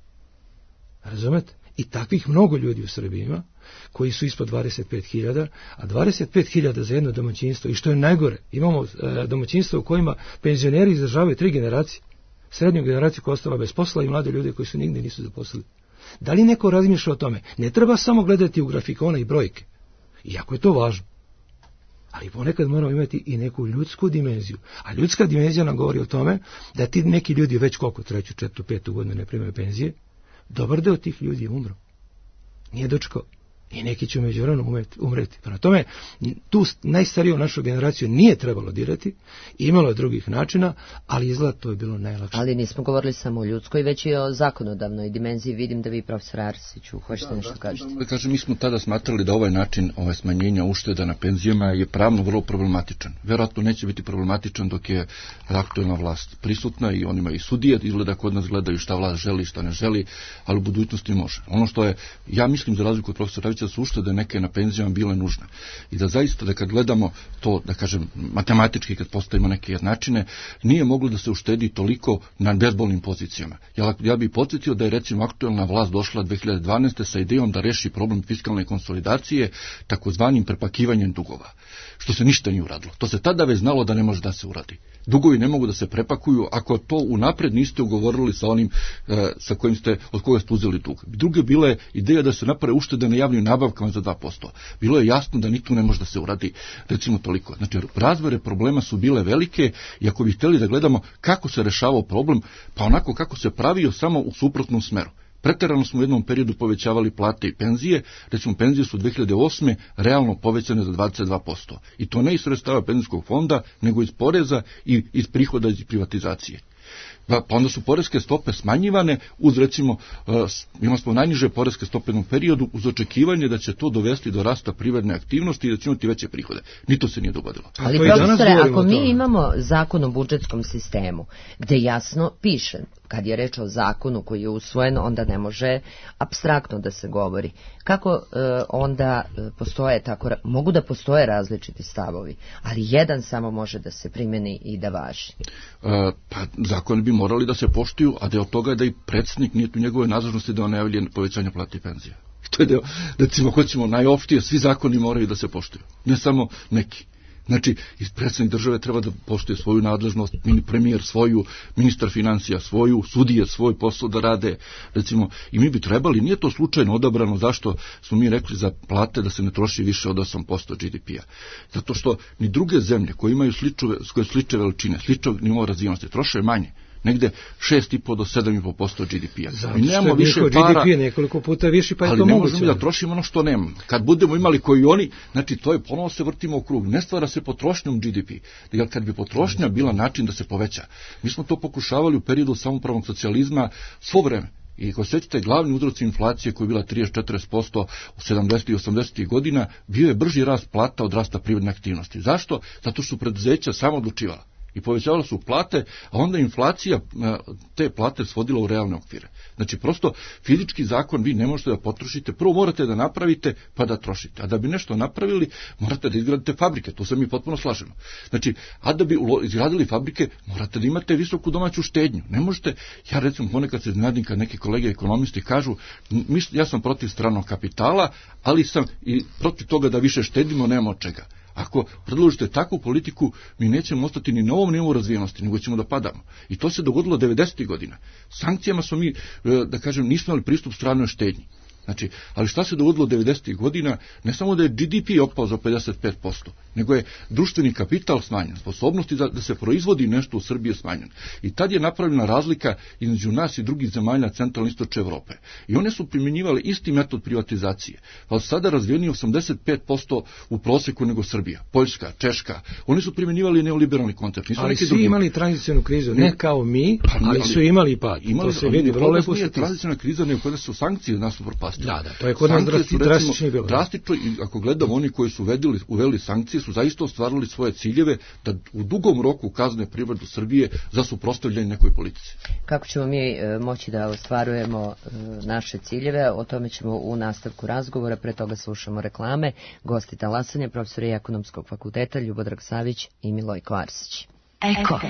Razumete? I takvih mnogo ljudi u Srbiji ima koji su ispod dvadeset pet hiljada, a dvadeset pet hiljada za jedno domaćinstvo. I što je najgore, imamo e, domaćinstvo u kojima penzioneri izdržavaju tri generacije. Srednju generaciju koja ostala bez posla i mlade ljude koji su nigde nisu zaposlili. Da li neko razmišlja o tome? Ne treba samo gledati u grafikone i brojke, iako je to važno. Ali ponekad moramo imati i neku ljudsku dimenziju. A ljudska dimenzija nam govori o tome da ti neki ljudi već koliko treću, četvrtu, petu godinu ne primaju penzije, dobar deo tih ljudi je umro. Nije dočekao. I neki će međuvremenu umreti. Prema tome, tu najstariju našu generaciju nije trebalo dirati, imalo je drugih načina, ali izgleda to je bilo najlakše. Ali nismo govorili samo o ljudskoj, već i o zakonodavnoj dimenziji. Vidim da vi, profesor Arsiću, hoćete da, nešto da, kažete. Da kažem, mi smo tada smatrali da ovaj način ovaj smanjenja ušteda na penzijama je pravno vrlo problematičan. Verovatno neće biti problematičan dok je aktuelna vlast prisutna i onima i sudije izgleda kod nas gledaju šta vlast želi, šta ne želi, ali u budućnosti može. Ono što je, ja mislim za razliku od profesora da su uštede neke na penzijama bile nužne. I da zaista da kad gledamo to, da kažem, matematički kad postavimo neke jednačine, nije moglo da se uštedi toliko na bezbolnim pozicijama. Ja, ja bih podsjetio da je recimo aktuelna vlast došla dve hiljade dvanaeste. sa idejom da reši problem fiskalne konsolidacije takozvanim prepakivanjem dugova. Što se ništa nije uradilo. To se tada već znalo da ne može da se uradi. Dugovi ne mogu da se prepakuju ako to unapred niste ugovorili sa onim e, sa kojim ste, od koga ste uzeli dug. Druga bila je ideja da se naprave uštede na javnim nabavkama za dva posto. Bilo je jasno da ni tu ne može da se uradi recimo toliko. Znači, razmere problema su bile velike i ako bi htjeli da gledamo kako se rešavao problem, pa onako kako se pravio samo u suprotnom smeru. Preterano smo u jednom periodu povećavali plate i penzije, recimo penzije su dve hiljade osme. realno povećane za dvadeset dva posto. I to ne iz sredstava penzijskog fonda, nego iz poreza i iz prihoda iz privatizacije. Pa, pa onda su poreske stope smanjivane uz recimo, uh, imamo smo najniže poreske stope u periodu uz očekivanje da će to dovesti do rasta privredne aktivnosti i da će imati veće prihode. Ni to se nije dogodilo. Ali profesore, ako mi imamo zakon o budžetskom sistemu, gde jasno piše, kad je reč o zakonu koji je usvojen, onda ne može apstraktno da se govori. Kako uh, onda postoje tako, mogu da postoje različiti stavovi, ali jedan samo može da se primeni i da važi. Uh, pa zakon bi morali da se poštuju, a deo toga je da i predsjednik nije tu njegove nadležnosti da on najavlja povećanje plate i penzija. To je deo, recimo, hoćemo najopštije, svi zakoni moraju da se poštuju, ne samo neki. Znači, predsjednik države treba da poštuje svoju nadležnost, premijer svoju, ministar financija svoju, sudije svoj posao da rade, recimo, i mi bi trebali, nije to slučajno odabrano, zašto smo mi rekli za plate da se ne troši više od osam posto G D P-a. Zato što ni druge zemlje koje imaju sličove, koje slične veličine, sličnog nivoa razvijenosti, troše manje. Negde šest i po do sedam i po posto G D P-a. Mi nemamo više para, G D P nekoliko puta više, pa je ali to ne moguće. možemo da trošimo ono što nemamo. Kad budemo imali koji oni, znači to je ponovo se vrtimo u krug. Ne stvara se potrošnjom G D P. Jer kad bi potrošnja bila način da se poveća, mi smo to pokušavali u periodu samopravnog socijalizma svo vreme. I ako sećate, glavni uzroci inflacije koja je bila trideset do četrdeset posto u sedamdesetih i osamdesetih godina, bio je brži rast plata od rasta privredne aktivnosti. Zašto? Zato što su preduzeća samo odlučivala i povećavala su plate, a onda inflacija te plate svodila u realne okvire. Znači, prosto fizički zakon vi ne možete da potrošite, prvo morate da napravite pa da trošite, a da bi nešto napravili morate da izgradite fabrike, to se mi potpuno slažemo. Znači, a da bi izgradili fabrike morate da imate visoku domaću štednju. Ne možete, ja recimo ponekad se iznenadim kad neki kolege ekonomisti kažu, ja sam protiv stranog kapitala, ali sam i protiv toga da više štedimo, nema od čega. Ako predložite takvu politiku, mi nećemo ostati ni na ovom nivou razvijenosti, nego ćemo da padamo. I to se dogodilo devedesetih godina. Sankcijama smo mi, da kažem, nismo imali pristup stranoj štednji. Znači, ali šta se dogodilo devedesetih godina? Ne samo da je G D P opao za pedeset pet posto, nego je društveni kapital smanjen, sposobnosti da, da se proizvodi nešto u Srbiji smanjen. I tad je napravljena razlika između nas i drugih zemalja centralne istočne Evrope. I one su primjenjivale isti metod privatizacije. Pa sada razvijeni osamdeset pet posto u proseku nego Srbija, Poljska, Češka. Oni su primjenjivali neoliberalni koncept. Ali svi drugi imali tranzicionu krizu, ne, ne kao mi, pa, ali, ali su imali pad. Imali, to se vidi vrlo lepo. Nije tranziciona kriza, nego kada su sankcije nas upropastile. drastično. Da, da, to je kod nas drasti, drastično bilo. Drastično, i ako gledamo, oni koji su uvedili, uveli sankcije su zaista ostvarili svoje ciljeve da u dugom roku kazne privredu Srbije za suprotstavljanje nekoj politici. Kako ćemo mi e, moći da ostvarujemo e, naše ciljeve, o tome ćemo u nastavku razgovora, pre toga slušamo reklame. Gosti talasanja, profesori Ekonomskog fakulteta Ljubodrag Savić i Milojko Arsić. Eko.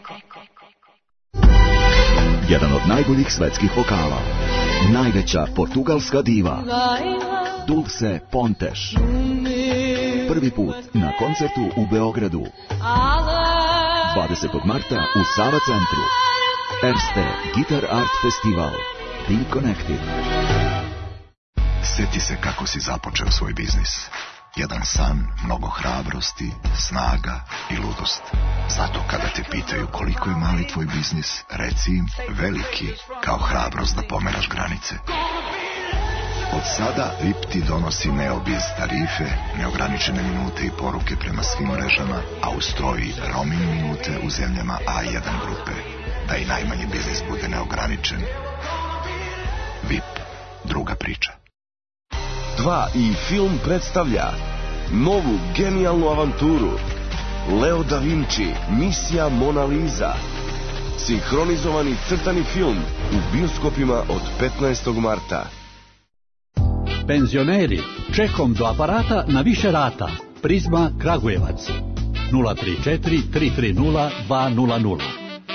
Jedan od najboljih svetskih vokala. Najveća portugalska diva. Dulce Pontes. Prvi put na koncertu u Beogradu. dvadesetog marta u Sava centru. Erste Guitar Art Festival. Be Connected. Sjeti se kako si započeo svoj biznis. Jedan san, mnogo hrabrosti, snaga i ludost. Zato kada te pitaju koliko je mali tvoj biznis, reci im veliki, kao hrabrost da pomeraš granice. Od sada V I P ti donosi Neobiz tarife, neograničene minute i poruke prema svim mrežama, a uz to i roaming minute u zemljama A jedan grupe, da i najmanji biznis bude neograničen. V I P, druga priča. dva i film predstavlja novu genijalnu avanturu Leo da Vinci, misija Mona Lisa. Sinhronizovani crtani film u bioskopima od petnaestog marta. Penzioneri, čekom do aparata na više rata. Prizma Kragujevac nula tri četiri tri tri nula dva nula nula.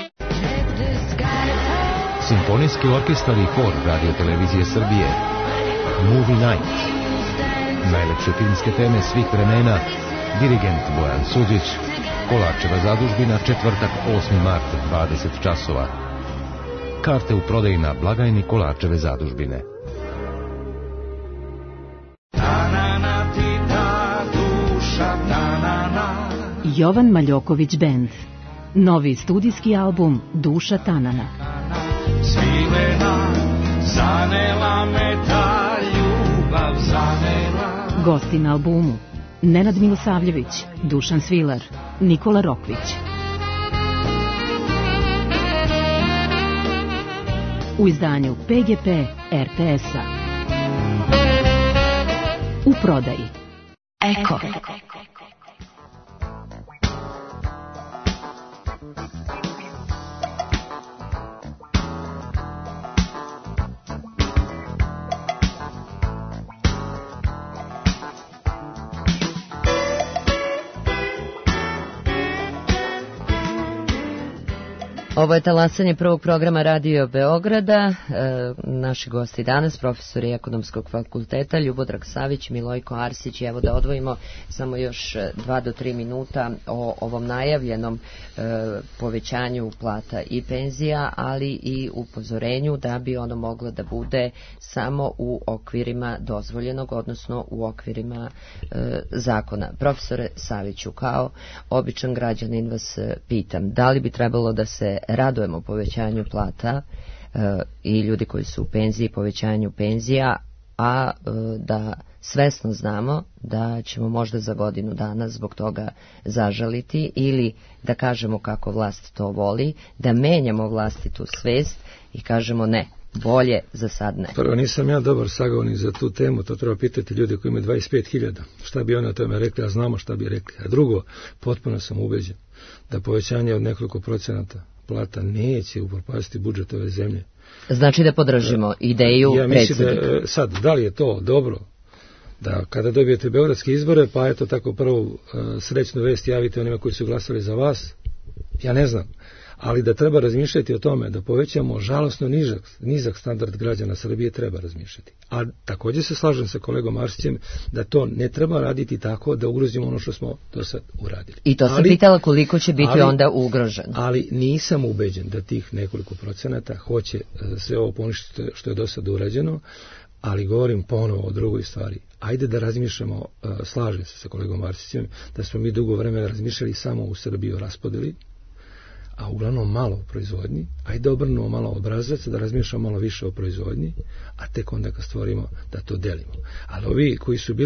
Simfonijski orkestar i hor Radio Televizije Srbije. Movie Night. Najlepše filmske teme svih vremena. Dirigent Bojan Suđić. Kolarčeva zadužbina, četvrtak osmi mart, dvadeset časova. Karte u prodaji na blagajni Kolarčeve zadužbine. Jovan Maljoković Band. Novi studijski album Duša Tanana. Svilena, zanela me ta ljubav, zanela. Gosti na albumu: Nenad Milosavljević, Dušan Svilar, Nikola Rokvić. U izdanju P G P R T S-a. U prodaji Eko. Ovo je talasanje prvog programa Radio Beograda. E, naši gosti danas, profesori Ekonomskog fakulteta Ljubodrag Savić, Milojko Arsić. Evo da odvojimo samo još dva do tri minuta o ovom najavljenom e, povećanju plata i penzija, ali i upozorenju da bi ono moglo da bude samo u okvirima dozvoljenog, odnosno u okvirima e, zakona. Profesore Saviću, kao običan građanin vas pitam, da li bi trebalo da se radujemo povećanju plata e, i ljudi koji su u penziji, povećanju penzija, a e, da svesno znamo da ćemo možda za godinu dana zbog toga zažaliti, ili da kažemo kako vlast to voli, da menjamo vlastitu svest i kažemo ne, bolje za sad ne. Prvo, nisam ja dobar sagovornik za tu temu, to treba pitati ljudi koji imaju dvadeset pet hiljada. Šta bi oni o tome rekli, a znamo šta bi rekli. A drugo, potpuno sam ubeđen da povećanje od nekoliko procenata plata neće upropastiti budžet ove zemlje. Znači da podržimo ideju ja predsjednika. Da, sad, da li je to dobro da kada dobijete beogradske izbore, pa eto tako prvu uh, srećnu vest javite onima koji su glasali za vas, ja ne znam, ali da treba razmišljati o tome da povećamo žalosno nižak, nizak standard građana Srbije, treba razmišljati. A također se slažem sa kolegom Arsićem da to ne treba raditi tako da ugrozimo ono što smo do sad uradili. I to sam ali, pitala koliko će biti ali, onda ugroženo. Ali nisam ubeđen da tih nekoliko procenata hoće sve ovo poništiti što je do sad urađeno, ali govorim ponovo o drugoj stvari. Ajde da razmišljamo, slažem se sa kolegom Arsićem, da smo mi dugo vremena razmišljali samo u Srbiji o raspodeli, a uglavnom malo o proizvodnji. Ajde da obrnemo malo obrazac, da razmišljamo malo više o proizvodnji, a tek onda kad stvorimo da to delimo. Ali ovi koji su bili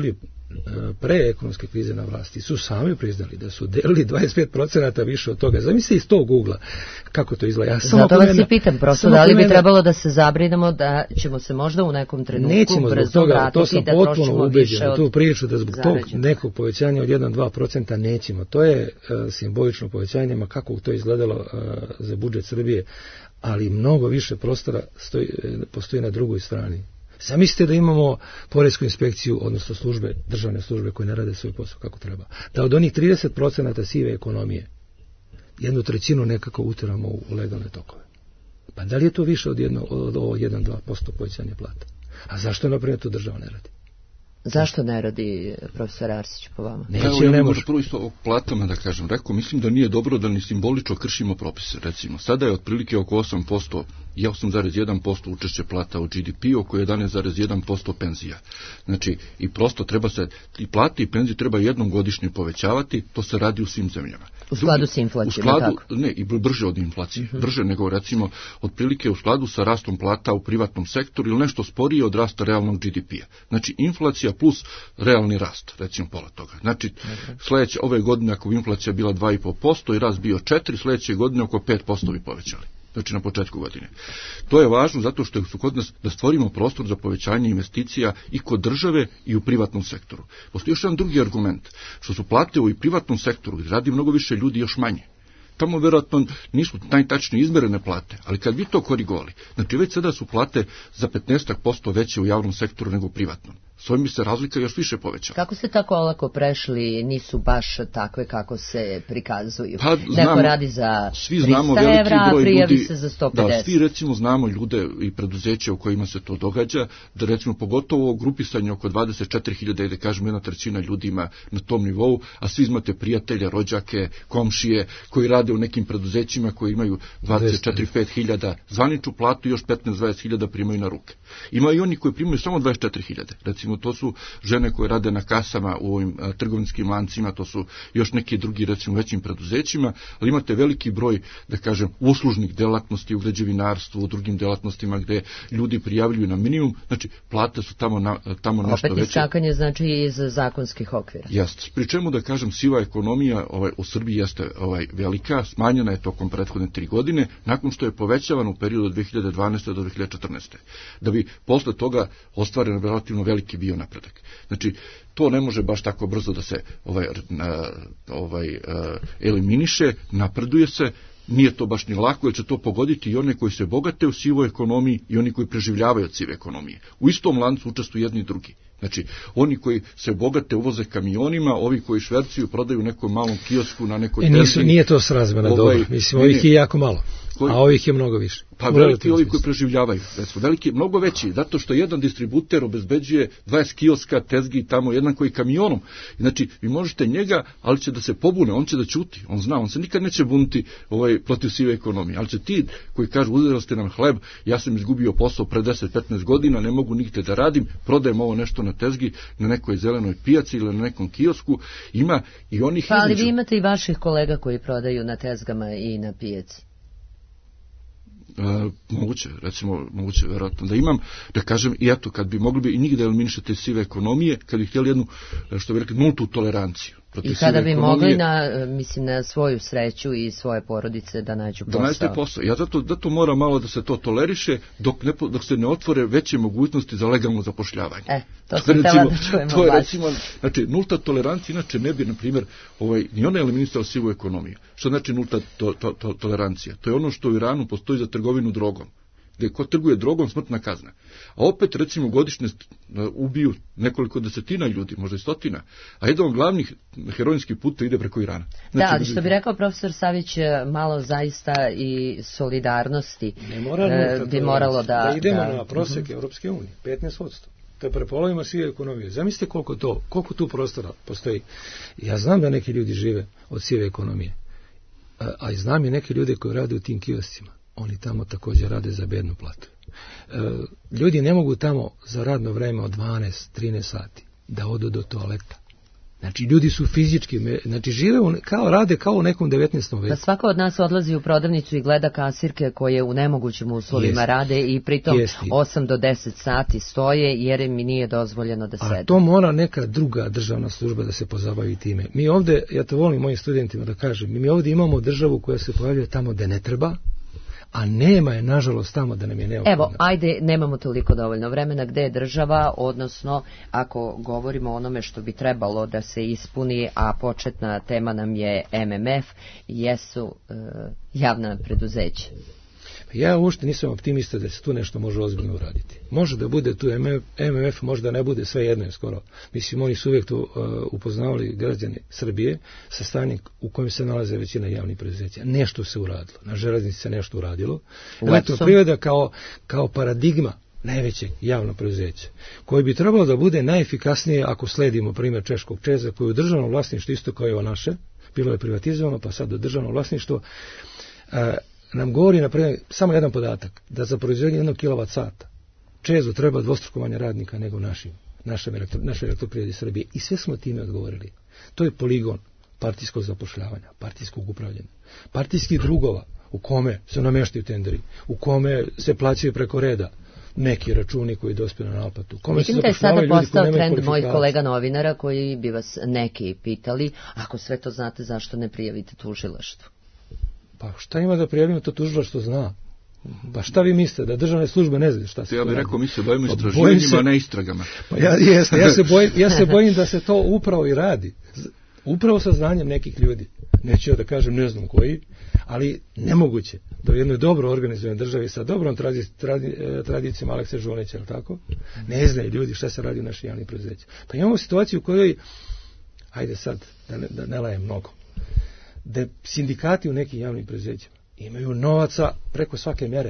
pre ekonomske krize na vlasti su sami priznali da su delili dvadeset pet procenata više od toga. Zamislite iz tog ugla kako to izgleda. Ja Zato vas i pitam, prosto da li bi trebalo da se zabrinemo da ćemo se možda u nekom trenutku nećemo brzo zbog toga, vratiti to sam da potpuno trošimo ubeđen, više od tu priču da zbog tog zarađenog. nekog povećanja od jedan do dva procenta nećemo. To je uh, simbolično povećanje, ma kako to izgledalo uh, za budžet Srbije, ali mnogo više prostora stoji, postoji na drugoj strani. Zamislite da imamo poresku inspekciju, odnosno službe, državne službe koje ne rade svoj posao kako treba. Da od onih trideset procenata sive ekonomije jednu trećinu nekako utiramo u legalne tokove. Pa da li je to više od, jedno, od ovo jedan do dva posto povećanja plata? A zašto, na primjer, to država ne radi? Zašto ne radi profesor Arsić po vama? Neće, Evo, ja ne može. Prvo isto o platama da kažem. Rekao, mislim da nije dobro da ni simbolično kršimo propise. Recimo, sada je otprilike oko osam posto i osam zarez jedan posto učešće plata u G D P, oko jedanaest zarez jedan posto penzija. Znači, i prosto treba se, i plate i penzije treba jednom godišnje povećavati, to se radi u svim zemljama. U skladu s inflacijom, u skladu, tako? Ne, i brže od inflacije. Uh-huh. Brže nego, recimo, otprilike u skladu sa rastom plata u privatnom sektoru ili nešto sporije od rasta realnog G D P-a. Znači, inflacija plus realni rast, recimo pola toga. Znači, okay. Sljedeće, ove godine ako bi inflacija bila dva i pol posto i rast bio četiri, sljedeće godine oko pet posto bi povećali. Znači na početku godine. To je važno zato što su kod nas da stvorimo prostor za povećanje investicija i kod države i u privatnom sektoru. Postoji još jedan drugi argument, što su plate u privatnom sektoru gdje radi mnogo više ljudi još manje. Tamo vjerojatno nisu najtačnije izmerene plate, ali kad bi to korigovali, znači već sada su plate za petnaest posto veće u javnom sektoru nego u privatnom. S ovim bi se razlika još više povećala. Kako ste tako olako prešli, nisu baš takve kako se prikazuju? Pa, Neko znamo, radi za svi znamo trista evra, broj prijavi ljudi, se za sto pedeset. Da, svi recimo znamo ljude i preduzeća u kojima se to događa, da recimo pogotovo grupisanje oko dvadeset četiri hiljade, da kažemo jedna trećina ljudi ima na tom nivou, a svi imate prijatelje, rođake, komšije koji rade u nekim preduzećima koji imaju dvadeset četiri do pet hiljada zvaničnu platu i još petnaest do dvadeset hiljada primaju na ruke. Ima i oni koji primaju samo dvadeset četiri hiljade. Recimo to su žene koje rade na kasama u ovim a, trgovinskim lancima, to su još neki drugi recimo većim preduzećima, ali imate veliki broj, da kažem, uslužnih delatnosti u građevinarstvu, u drugim delatnostima gdje ljudi prijavljuju na minimum, znači plate su tamo, na, tamo nešto veće. Opet iskakanje znači iz zakonskih okvira. Jeste. Pri čemu da kažem, siva ekonomija ovaj, u Srbiji jeste ovaj, velika, smanjena je tokom prethodne tri godine, nakon što je povećavana u periodu od dve hiljade dvanaeste do dve hiljade četrnaeste. Da bi posle toga ostvaren relativno veliki bio napredak. Znači, to ne može baš tako brzo da se ovaj, ovaj, eliminiše, napreduje se, nije to baš ni lako, jer će to pogoditi i one koji se bogate u sivoj ekonomiji i oni koji preživljavaju od sive ekonomije. U istom lancu učestvuju jedni i drugi. Znači, oni koji se bogate uvoze kamionima, ovi koji švercuju prodaju u nekom malom kiosku na nekoj terzi. Nije to srazmjena ovaj, dobro, mislim, ovih je jako malo, koji, a ovih je mnogo više. Pa veliki ovi koji preživljavaju, recimo, veliki je mnogo veći, zato što jedan distributer obezbeđuje dvadeset kioska, tezgi tamo, jedan koji kamionom. Znači, vi možete njega, ali će da se pobune, on će da ćuti, on zna, on se nikad neće buniti ovaj, protiv sive ekonomije, ali će ti koji kažu, uzeli ste nam hleb, ja sam izgubio posao pre deset do petnaest godina, ne mogu nigde da radim, prodajem ovo nešto na tezgi, na nekoj zelenoj pijaci ili na nekom kiosku, ima i onih... Pa, ali između... vi imate i vaših kolega koji prodaju na tezgama i na pijaci. Uh, moguće, recimo, moguće vjerojatno da imam, da kažem, i eto, kad bi mogli bi i nigde eliminišati sive ekonomije, kad bi htjeli jednu, što bi rekli, nultu toleranciju. I kada bi mogli na, mislim, na svoju sreću i svoje porodice da nađu posao. Da nađete posao. Ja zato, zato mora malo da se to toleriše dok, ne, dok se ne otvore veće mogućnosti za legalno zapošljavanje. E, to sam htjela da čujemo. To je recimo, znači, nulta tolerancija inače ne bi, na primjer, ovaj, ni ona eliminisala sivu ekonomiju. Što znači nulta to, to, to, tolerancija? To je ono što u Iranu postoji za trgovinu drogom. Gdje ko trguje drogom, smrtna kazna. A opet, recimo, godišnje ubiju nekoliko desetina ljudi, možda i stotina. A jedan od glavnih heroinskih puta ide preko Irana. Znači, da, ali što bi rekao profesor Savić, malo zaista i solidarnosti ne mora e, bi moralo da... Da idemo da, na prosjek uh-huh. Europske unije, petnaest posto. To je prepolovimo sive ekonomije. Zamislite koliko to, koliko tu prostora postoji. Ja znam da neki ljudi žive od sive ekonomije, a, a i znam i neke ljude koji rade u tim kioscima. Oni tamo također rade za bednu platu. E, ljudi ne mogu tamo za radno vreme od dvanaest do trinaest sati da odu do toaleta. Znači, ljudi su fizički, znači, žive u, kao, rade kao u nekom devetnaestom veku. Pa svako od nas odlazi u prodavnicu i gleda kasirke koje u nemogućim uslovima jest. Rade i pritom jest. osam do deset sati stoje jer mi nije dozvoljeno da sede. A to mora neka druga državna služba da se pozabavi time. Mi ovde, ja to volim mojim studentima da kažem, mi ovde imamo državu koja se pojavlja tamo gde ne treba, a nema je, nažalost, tamo da nam je neophodno. Evo, ajde, nemamo toliko dovoljno vremena, gde je država, odnosno, ako govorimo o onome što bi trebalo da se ispuni, a početna tema nam je M M F, jesu e, javna preduzeća. Ja uopšte nisam optimista da se tu nešto može ozbiljno uraditi. Može da bude tu M M F, možda ne bude, sve jedno je skoro. Mislim, oni su uvijek to uh, upoznavali građane Srbije sa stanjem u kojem se nalaze većina javnih preduzeća. Nešto se uradilo. Na železnici se nešto uradilo. Elektroprivreda kao, kao paradigma najvećeg javnog preduzeća, koji bi trebalo da bude najefikasnije ako sledimo primjer češkog Čeza, koji je u državnom vlasništvu isto kao i ovo naše, bilo je privatizovano, pa sad do državnog vlasništva, uh, nam govori, na primjer, samo jedan podatak, da za proizvodnje jednog kilovat sata Čezu treba dvostruko manje radnika nego našim, našem elektro, našoj elektroprivredi Srbije. I sve smo time odgovorili. To je poligon partijskog zapošljavanja, partijskog upravljanja, partijskih drugova u kome se nameštaju tenderi, u kome se plaćaju preko reda neki računi koji dospiju na naplatu. Mislim da je sada postao trend mojih kolega novinara koji bi vas neki pitali, ako sve to znate, zašto ne prijavite tužilaštvu? Pa šta ima da prijavimo, to tužilaštvo zna. Pa šta vi mislite, da državne službe ne znaju šta se... Ja bih rekao, mi se bojimo istraživanjima, a ne istragama. Pa ja, jesne, ja, se bojim, ja se bojim da se to upravo i radi. Upravo sa znanjem nekih ljudi. Neću ja da kažem, ne znam koji, ali nemoguće da u jednoj dobro organizovanoj državi sa dobrom tradi, tradi, tradicijom Aleksa Žunića, ali tako, ne znaju ljudi šta se radi u našim javnim preduzećima. Pa imamo situaciju u kojoj, ajde sad, da ne, da ne lajem mnogo, da sindikati u nekim javnim preduzećima imaju novaca preko svake mere.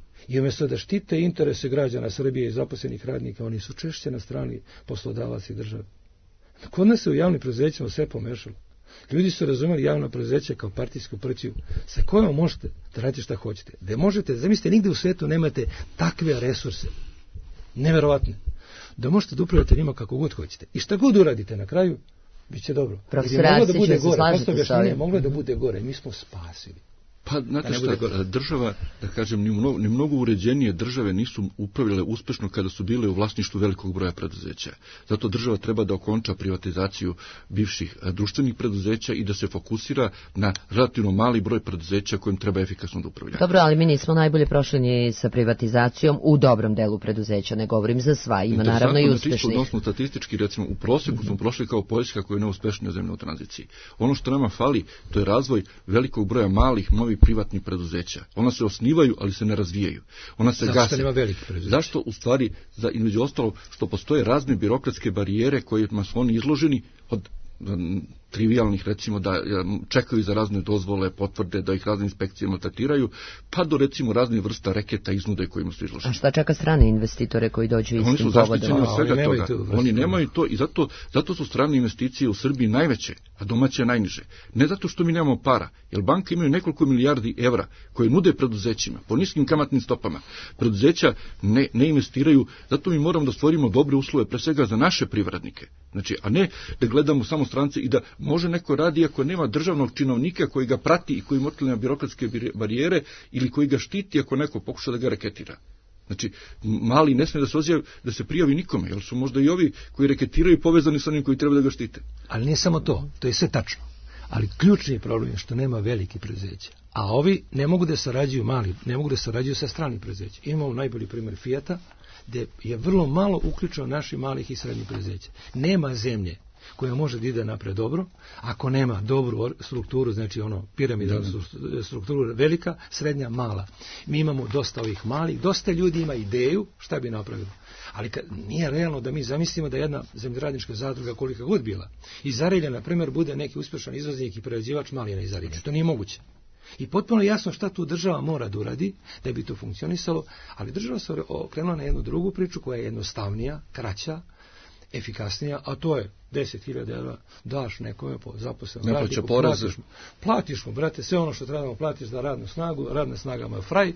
I umjesto da štite interese građana Srbije i zaposlenih radnika, oni su češće na strani poslodavaca i države. Kod nas se u javnim preduzećima sve pomešalo. Ljudi su razumeli javno preduzeće kao partijsku prćiju sa kojom možete da radite šta hoćete. Da možete, zamislite, nigde u svetu nemate takve resurse, neverovatne, da možete da upravljate njima kako god hoćete. I šta god uradite na kraju, bit će dobro. Profesor Arsić, se slažete sa ovim? Moglo da bude gore, mi smo spasili. Pa, znate šta, država, da kažem, ni mnogo, ni mnogo uređenije države nisu upravljale uspešno kada su bile u vlasništvu velikog broja preduzeća. Zato država treba da okonča privatizaciju bivših društvenih preduzeća i da se fokusira na relativno mali broj preduzeća kojim treba efikasno da upravlja. Dobro, ali mi nismo najbolje prošli ni sa privatizacijom u dobrom delu preduzeća, ne govorim za sva, ima naravno i uspešnih. Odnosno, statistički, recimo, u proseku smo prošli kao Poljska koja je neuspešnija zemlja u tranziciji. Ono što nama fali, to je razvoj velikog broja malih, novih privatnih preduzeća. Ona se osnivaju, ali se ne razvijaju. Ona se Zašto gase. Nema velikih preduzeća? Zašto u stvari, za, između ostalo, što postoje razne birokratske barijere kojima su oni izloženi od trivialnih, recimo, da čekaju za razne dozvole, potvrde, da ih razne inspekcije maltretiraju, pa do, recimo, razne vrsta reketa iznude kojima su izloženi. A šta čeka strane investitore koji dođu istim povodom? Oni su zaštićeni od svega toga. Oni nemaju to i zato, zato su strane investicije u Srbiji najveće, a domaće najniže. Ne zato što mi nemamo para, jer banke imaju nekoliko milijardi evra koje nude preduzećima po niskim kamatnim stopama. Preduzeća ne, ne investiraju, zato mi moramo da stvorimo dobre uslove, pre svega za naše privrednike. Znači, a ne da gledamo samo strance i da može neko radi ako nema državnog činovnika koji ga prati i koji motlina birokratske barijere ili koji ga štiti ako neko pokuša da ga reketira. Znači, mali ne smije da se ozijavi, da se prijavi nikome, jer su možda i ovi koji reketiraju povezani sa onim koji treba da ga štite. Ali nije samo to, to je sve tačno. Ali ključni problem je što nema velike preduzeća. A ovi ne mogu da sarađuju mali, ne mogu da sarađuju sa stranim preduzećima. Imamo najbolji primjer Fijata, gdje je vrlo malo uključeno naših malih i srednjih preduzeća. Nema zemlje koja može da ide napred dobro, ako nema dobru strukturu, znači ono piramidalnu strukturu, velika, srednja, mala. Mi imamo dosta ovih malih, dosta ljudi ima ideju šta bi napravilo. Ali kad, nije realno da mi zamislimo da jedna zemljoradnička zadruga, kolika god bila, iz Arilja, na primjer, bude neki uspješan izvoznik i prerađivač malina iz Arilja. To nije moguće. I potpuno jasno šta tu država mora da uradi da bi to funkcionisalo, ali država se okrenula na jednu drugu priču koja je jednostavnija, kraća, efikasnija, a to je deset hiljada evra daš nekome po zaposlenom radniku, platiš, platiš mu, brate, sve ono što trebamo platiš za radnu snagu, radna snaga mu je fraj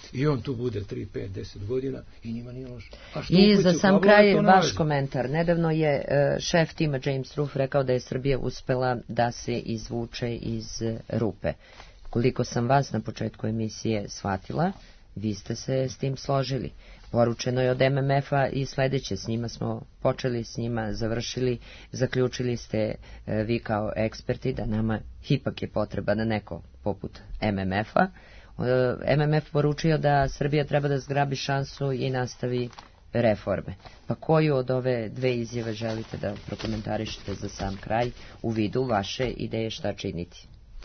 I on tu bude tri, pet, deset godina i njima nije loše. I za sam kraj vaš komentar. Nedavno je uh, šef tima James Roof rekao da je Srbija uspela da se izvuče iz rupe. Koliko sam vas na početku emisije shvatila, vi ste se s tim složili. Poručeno je od M M F-a i sledeće, s njima smo počeli, s njima završili, zaključili ste e, vi kao eksperti da nama ipak je potreba na neko poput M M F-a. E, M M F poručio da Srbija treba da zgrabi šansu i nastavi reforme. Pa koju od ove dve izjave želite da prokomentarišete za sam kraj u vidu vaše ideje šta činiti?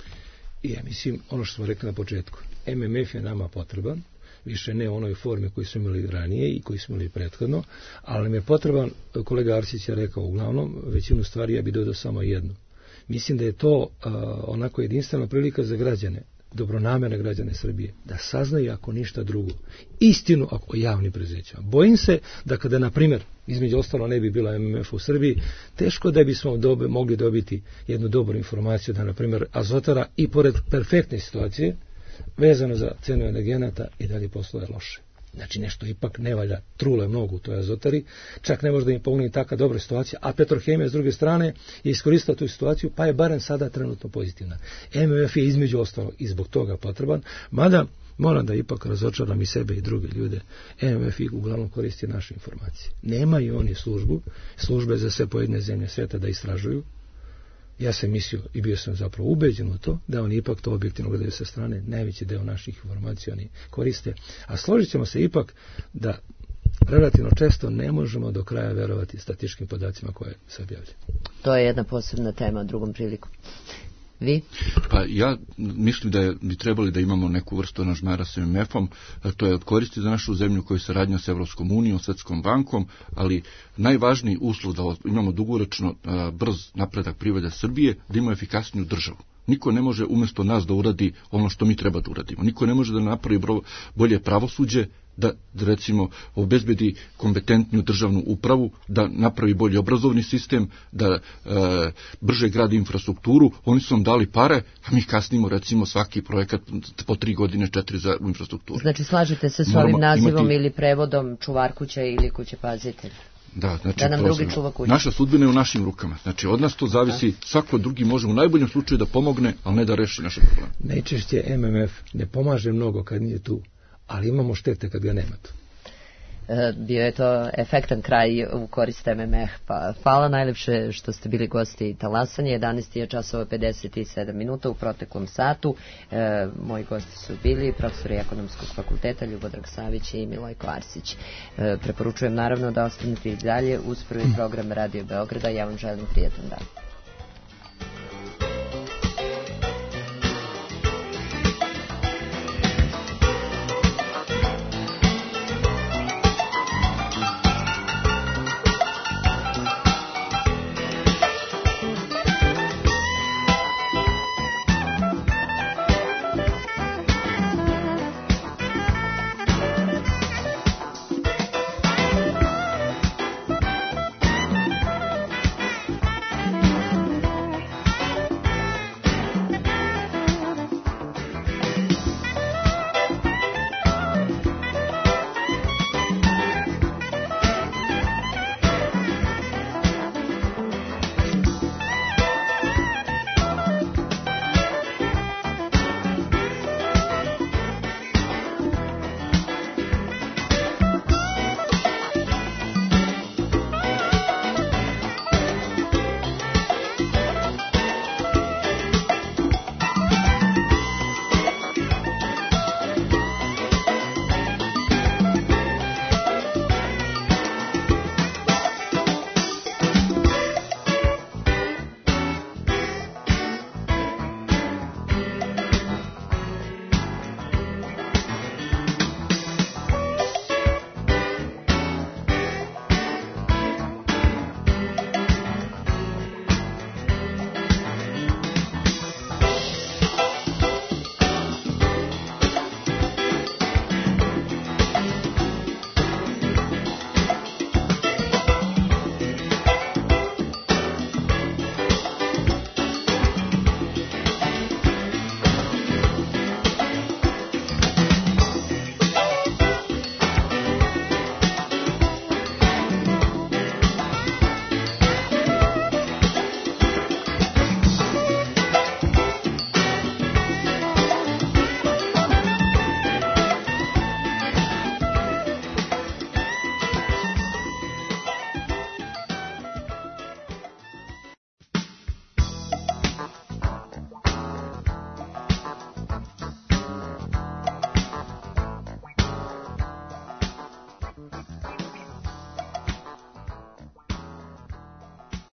Ja mislim, ono što smo rekli na početku, M M F je nama potreban, više ne u onoj formi koju smo imali ranije i koju smo imali prethodno, ali nam je potreban, kolega Arsić je rekao uglavnom, većinu stvari ja bih dodao samo jednu. Mislim da je to uh, onako jedinstvena prilika za građane, dobronamerne građane Srbije, da saznaju ako ništa drugo, istinu o javnim preduzećima. Bojim se da kada, na primjer, između ostalo ne bi bila M M F u Srbiji, teško da bismo dobe, mogli dobiti jednu dobru informaciju da, na primjer, Azotara i pored perfektne situacije, vezano za cenu energenata i dalje posluje loše. Znači nešto ipak ne valja, trule mnogo u toj Azotari, čak ne može da im pomogne taka dobra situacija, a Petrohemija s druge strane je iskoristila tu situaciju, pa je barem sada trenutno pozitivna. M M F je između ostalo i zbog toga potreban, mada moram da ipak razočaram i sebe i druge ljude. M M F uglavnom koristi naše informacije. Nemaju oni službu, službe za sve pojedine zemlje sveta da istražuju. Ja sam mislio i bio sam zapravo ubeđen u to da oni ipak to objektivno gledaju sa strane, najveći deo naših informacija oni koriste, a složit ćemo se ipak da relativno često ne možemo do kraja verovati statističkim podacima koje se objavljaju. To je jedna posebna tema drugom priliku. Vi? Pa ja mislim da je, bi trebali da imamo neku vrstu aranžmana sa M M F-om, to je od koristi za našu zemlju koju se saradnja s Evropskom unijom, Svetskom bankom, ali najvažniji uslov da imamo dugoročno brz napredak privrede Srbije, da imamo efikasniju državu. Niko ne može umjesto nas da uradi ono što mi treba da uradimo. Niko ne može da napravi bolje pravosuđe, da, da recimo obezbedi kompetentniju državnu upravu, da napravi bolji obrazovni sistem, da e, brže gradi infrastrukturu. Oni su nam dali pare, a mi kasnimo recimo svaki projekat po tri godine, četiri za infrastrukturu. Znači slažete se s Moramo ovim nazivom imati... ili prevodom čuvar kuće ili kuće pazitelj? Da, znači, da nam drugi čuva kuće. Naša sudbina je u našim rukama. Znači, od nas to zavisi, da. Svako drugi može u najboljem slučaju da pomogne, ali ne da reši naše probleme. Najčešće M M F ne pomaže mnogo kad nije tu, ali imamo štete kad ga nema tu. E, bio je to efektan kraj u korist M M F. Pa hvala najlepše što ste bili gosti Talasanje. jedanaest je časova pedeset sedam minuta u proteklom satu. E, moji gosti su bili profesori Ekonomskog fakulteta Ljubodrag Savić i Milojko Arsić. E, preporučujem naravno da ostanete i dalje uz prvi program Radio Beograda. Ja vam želim prijetan dan.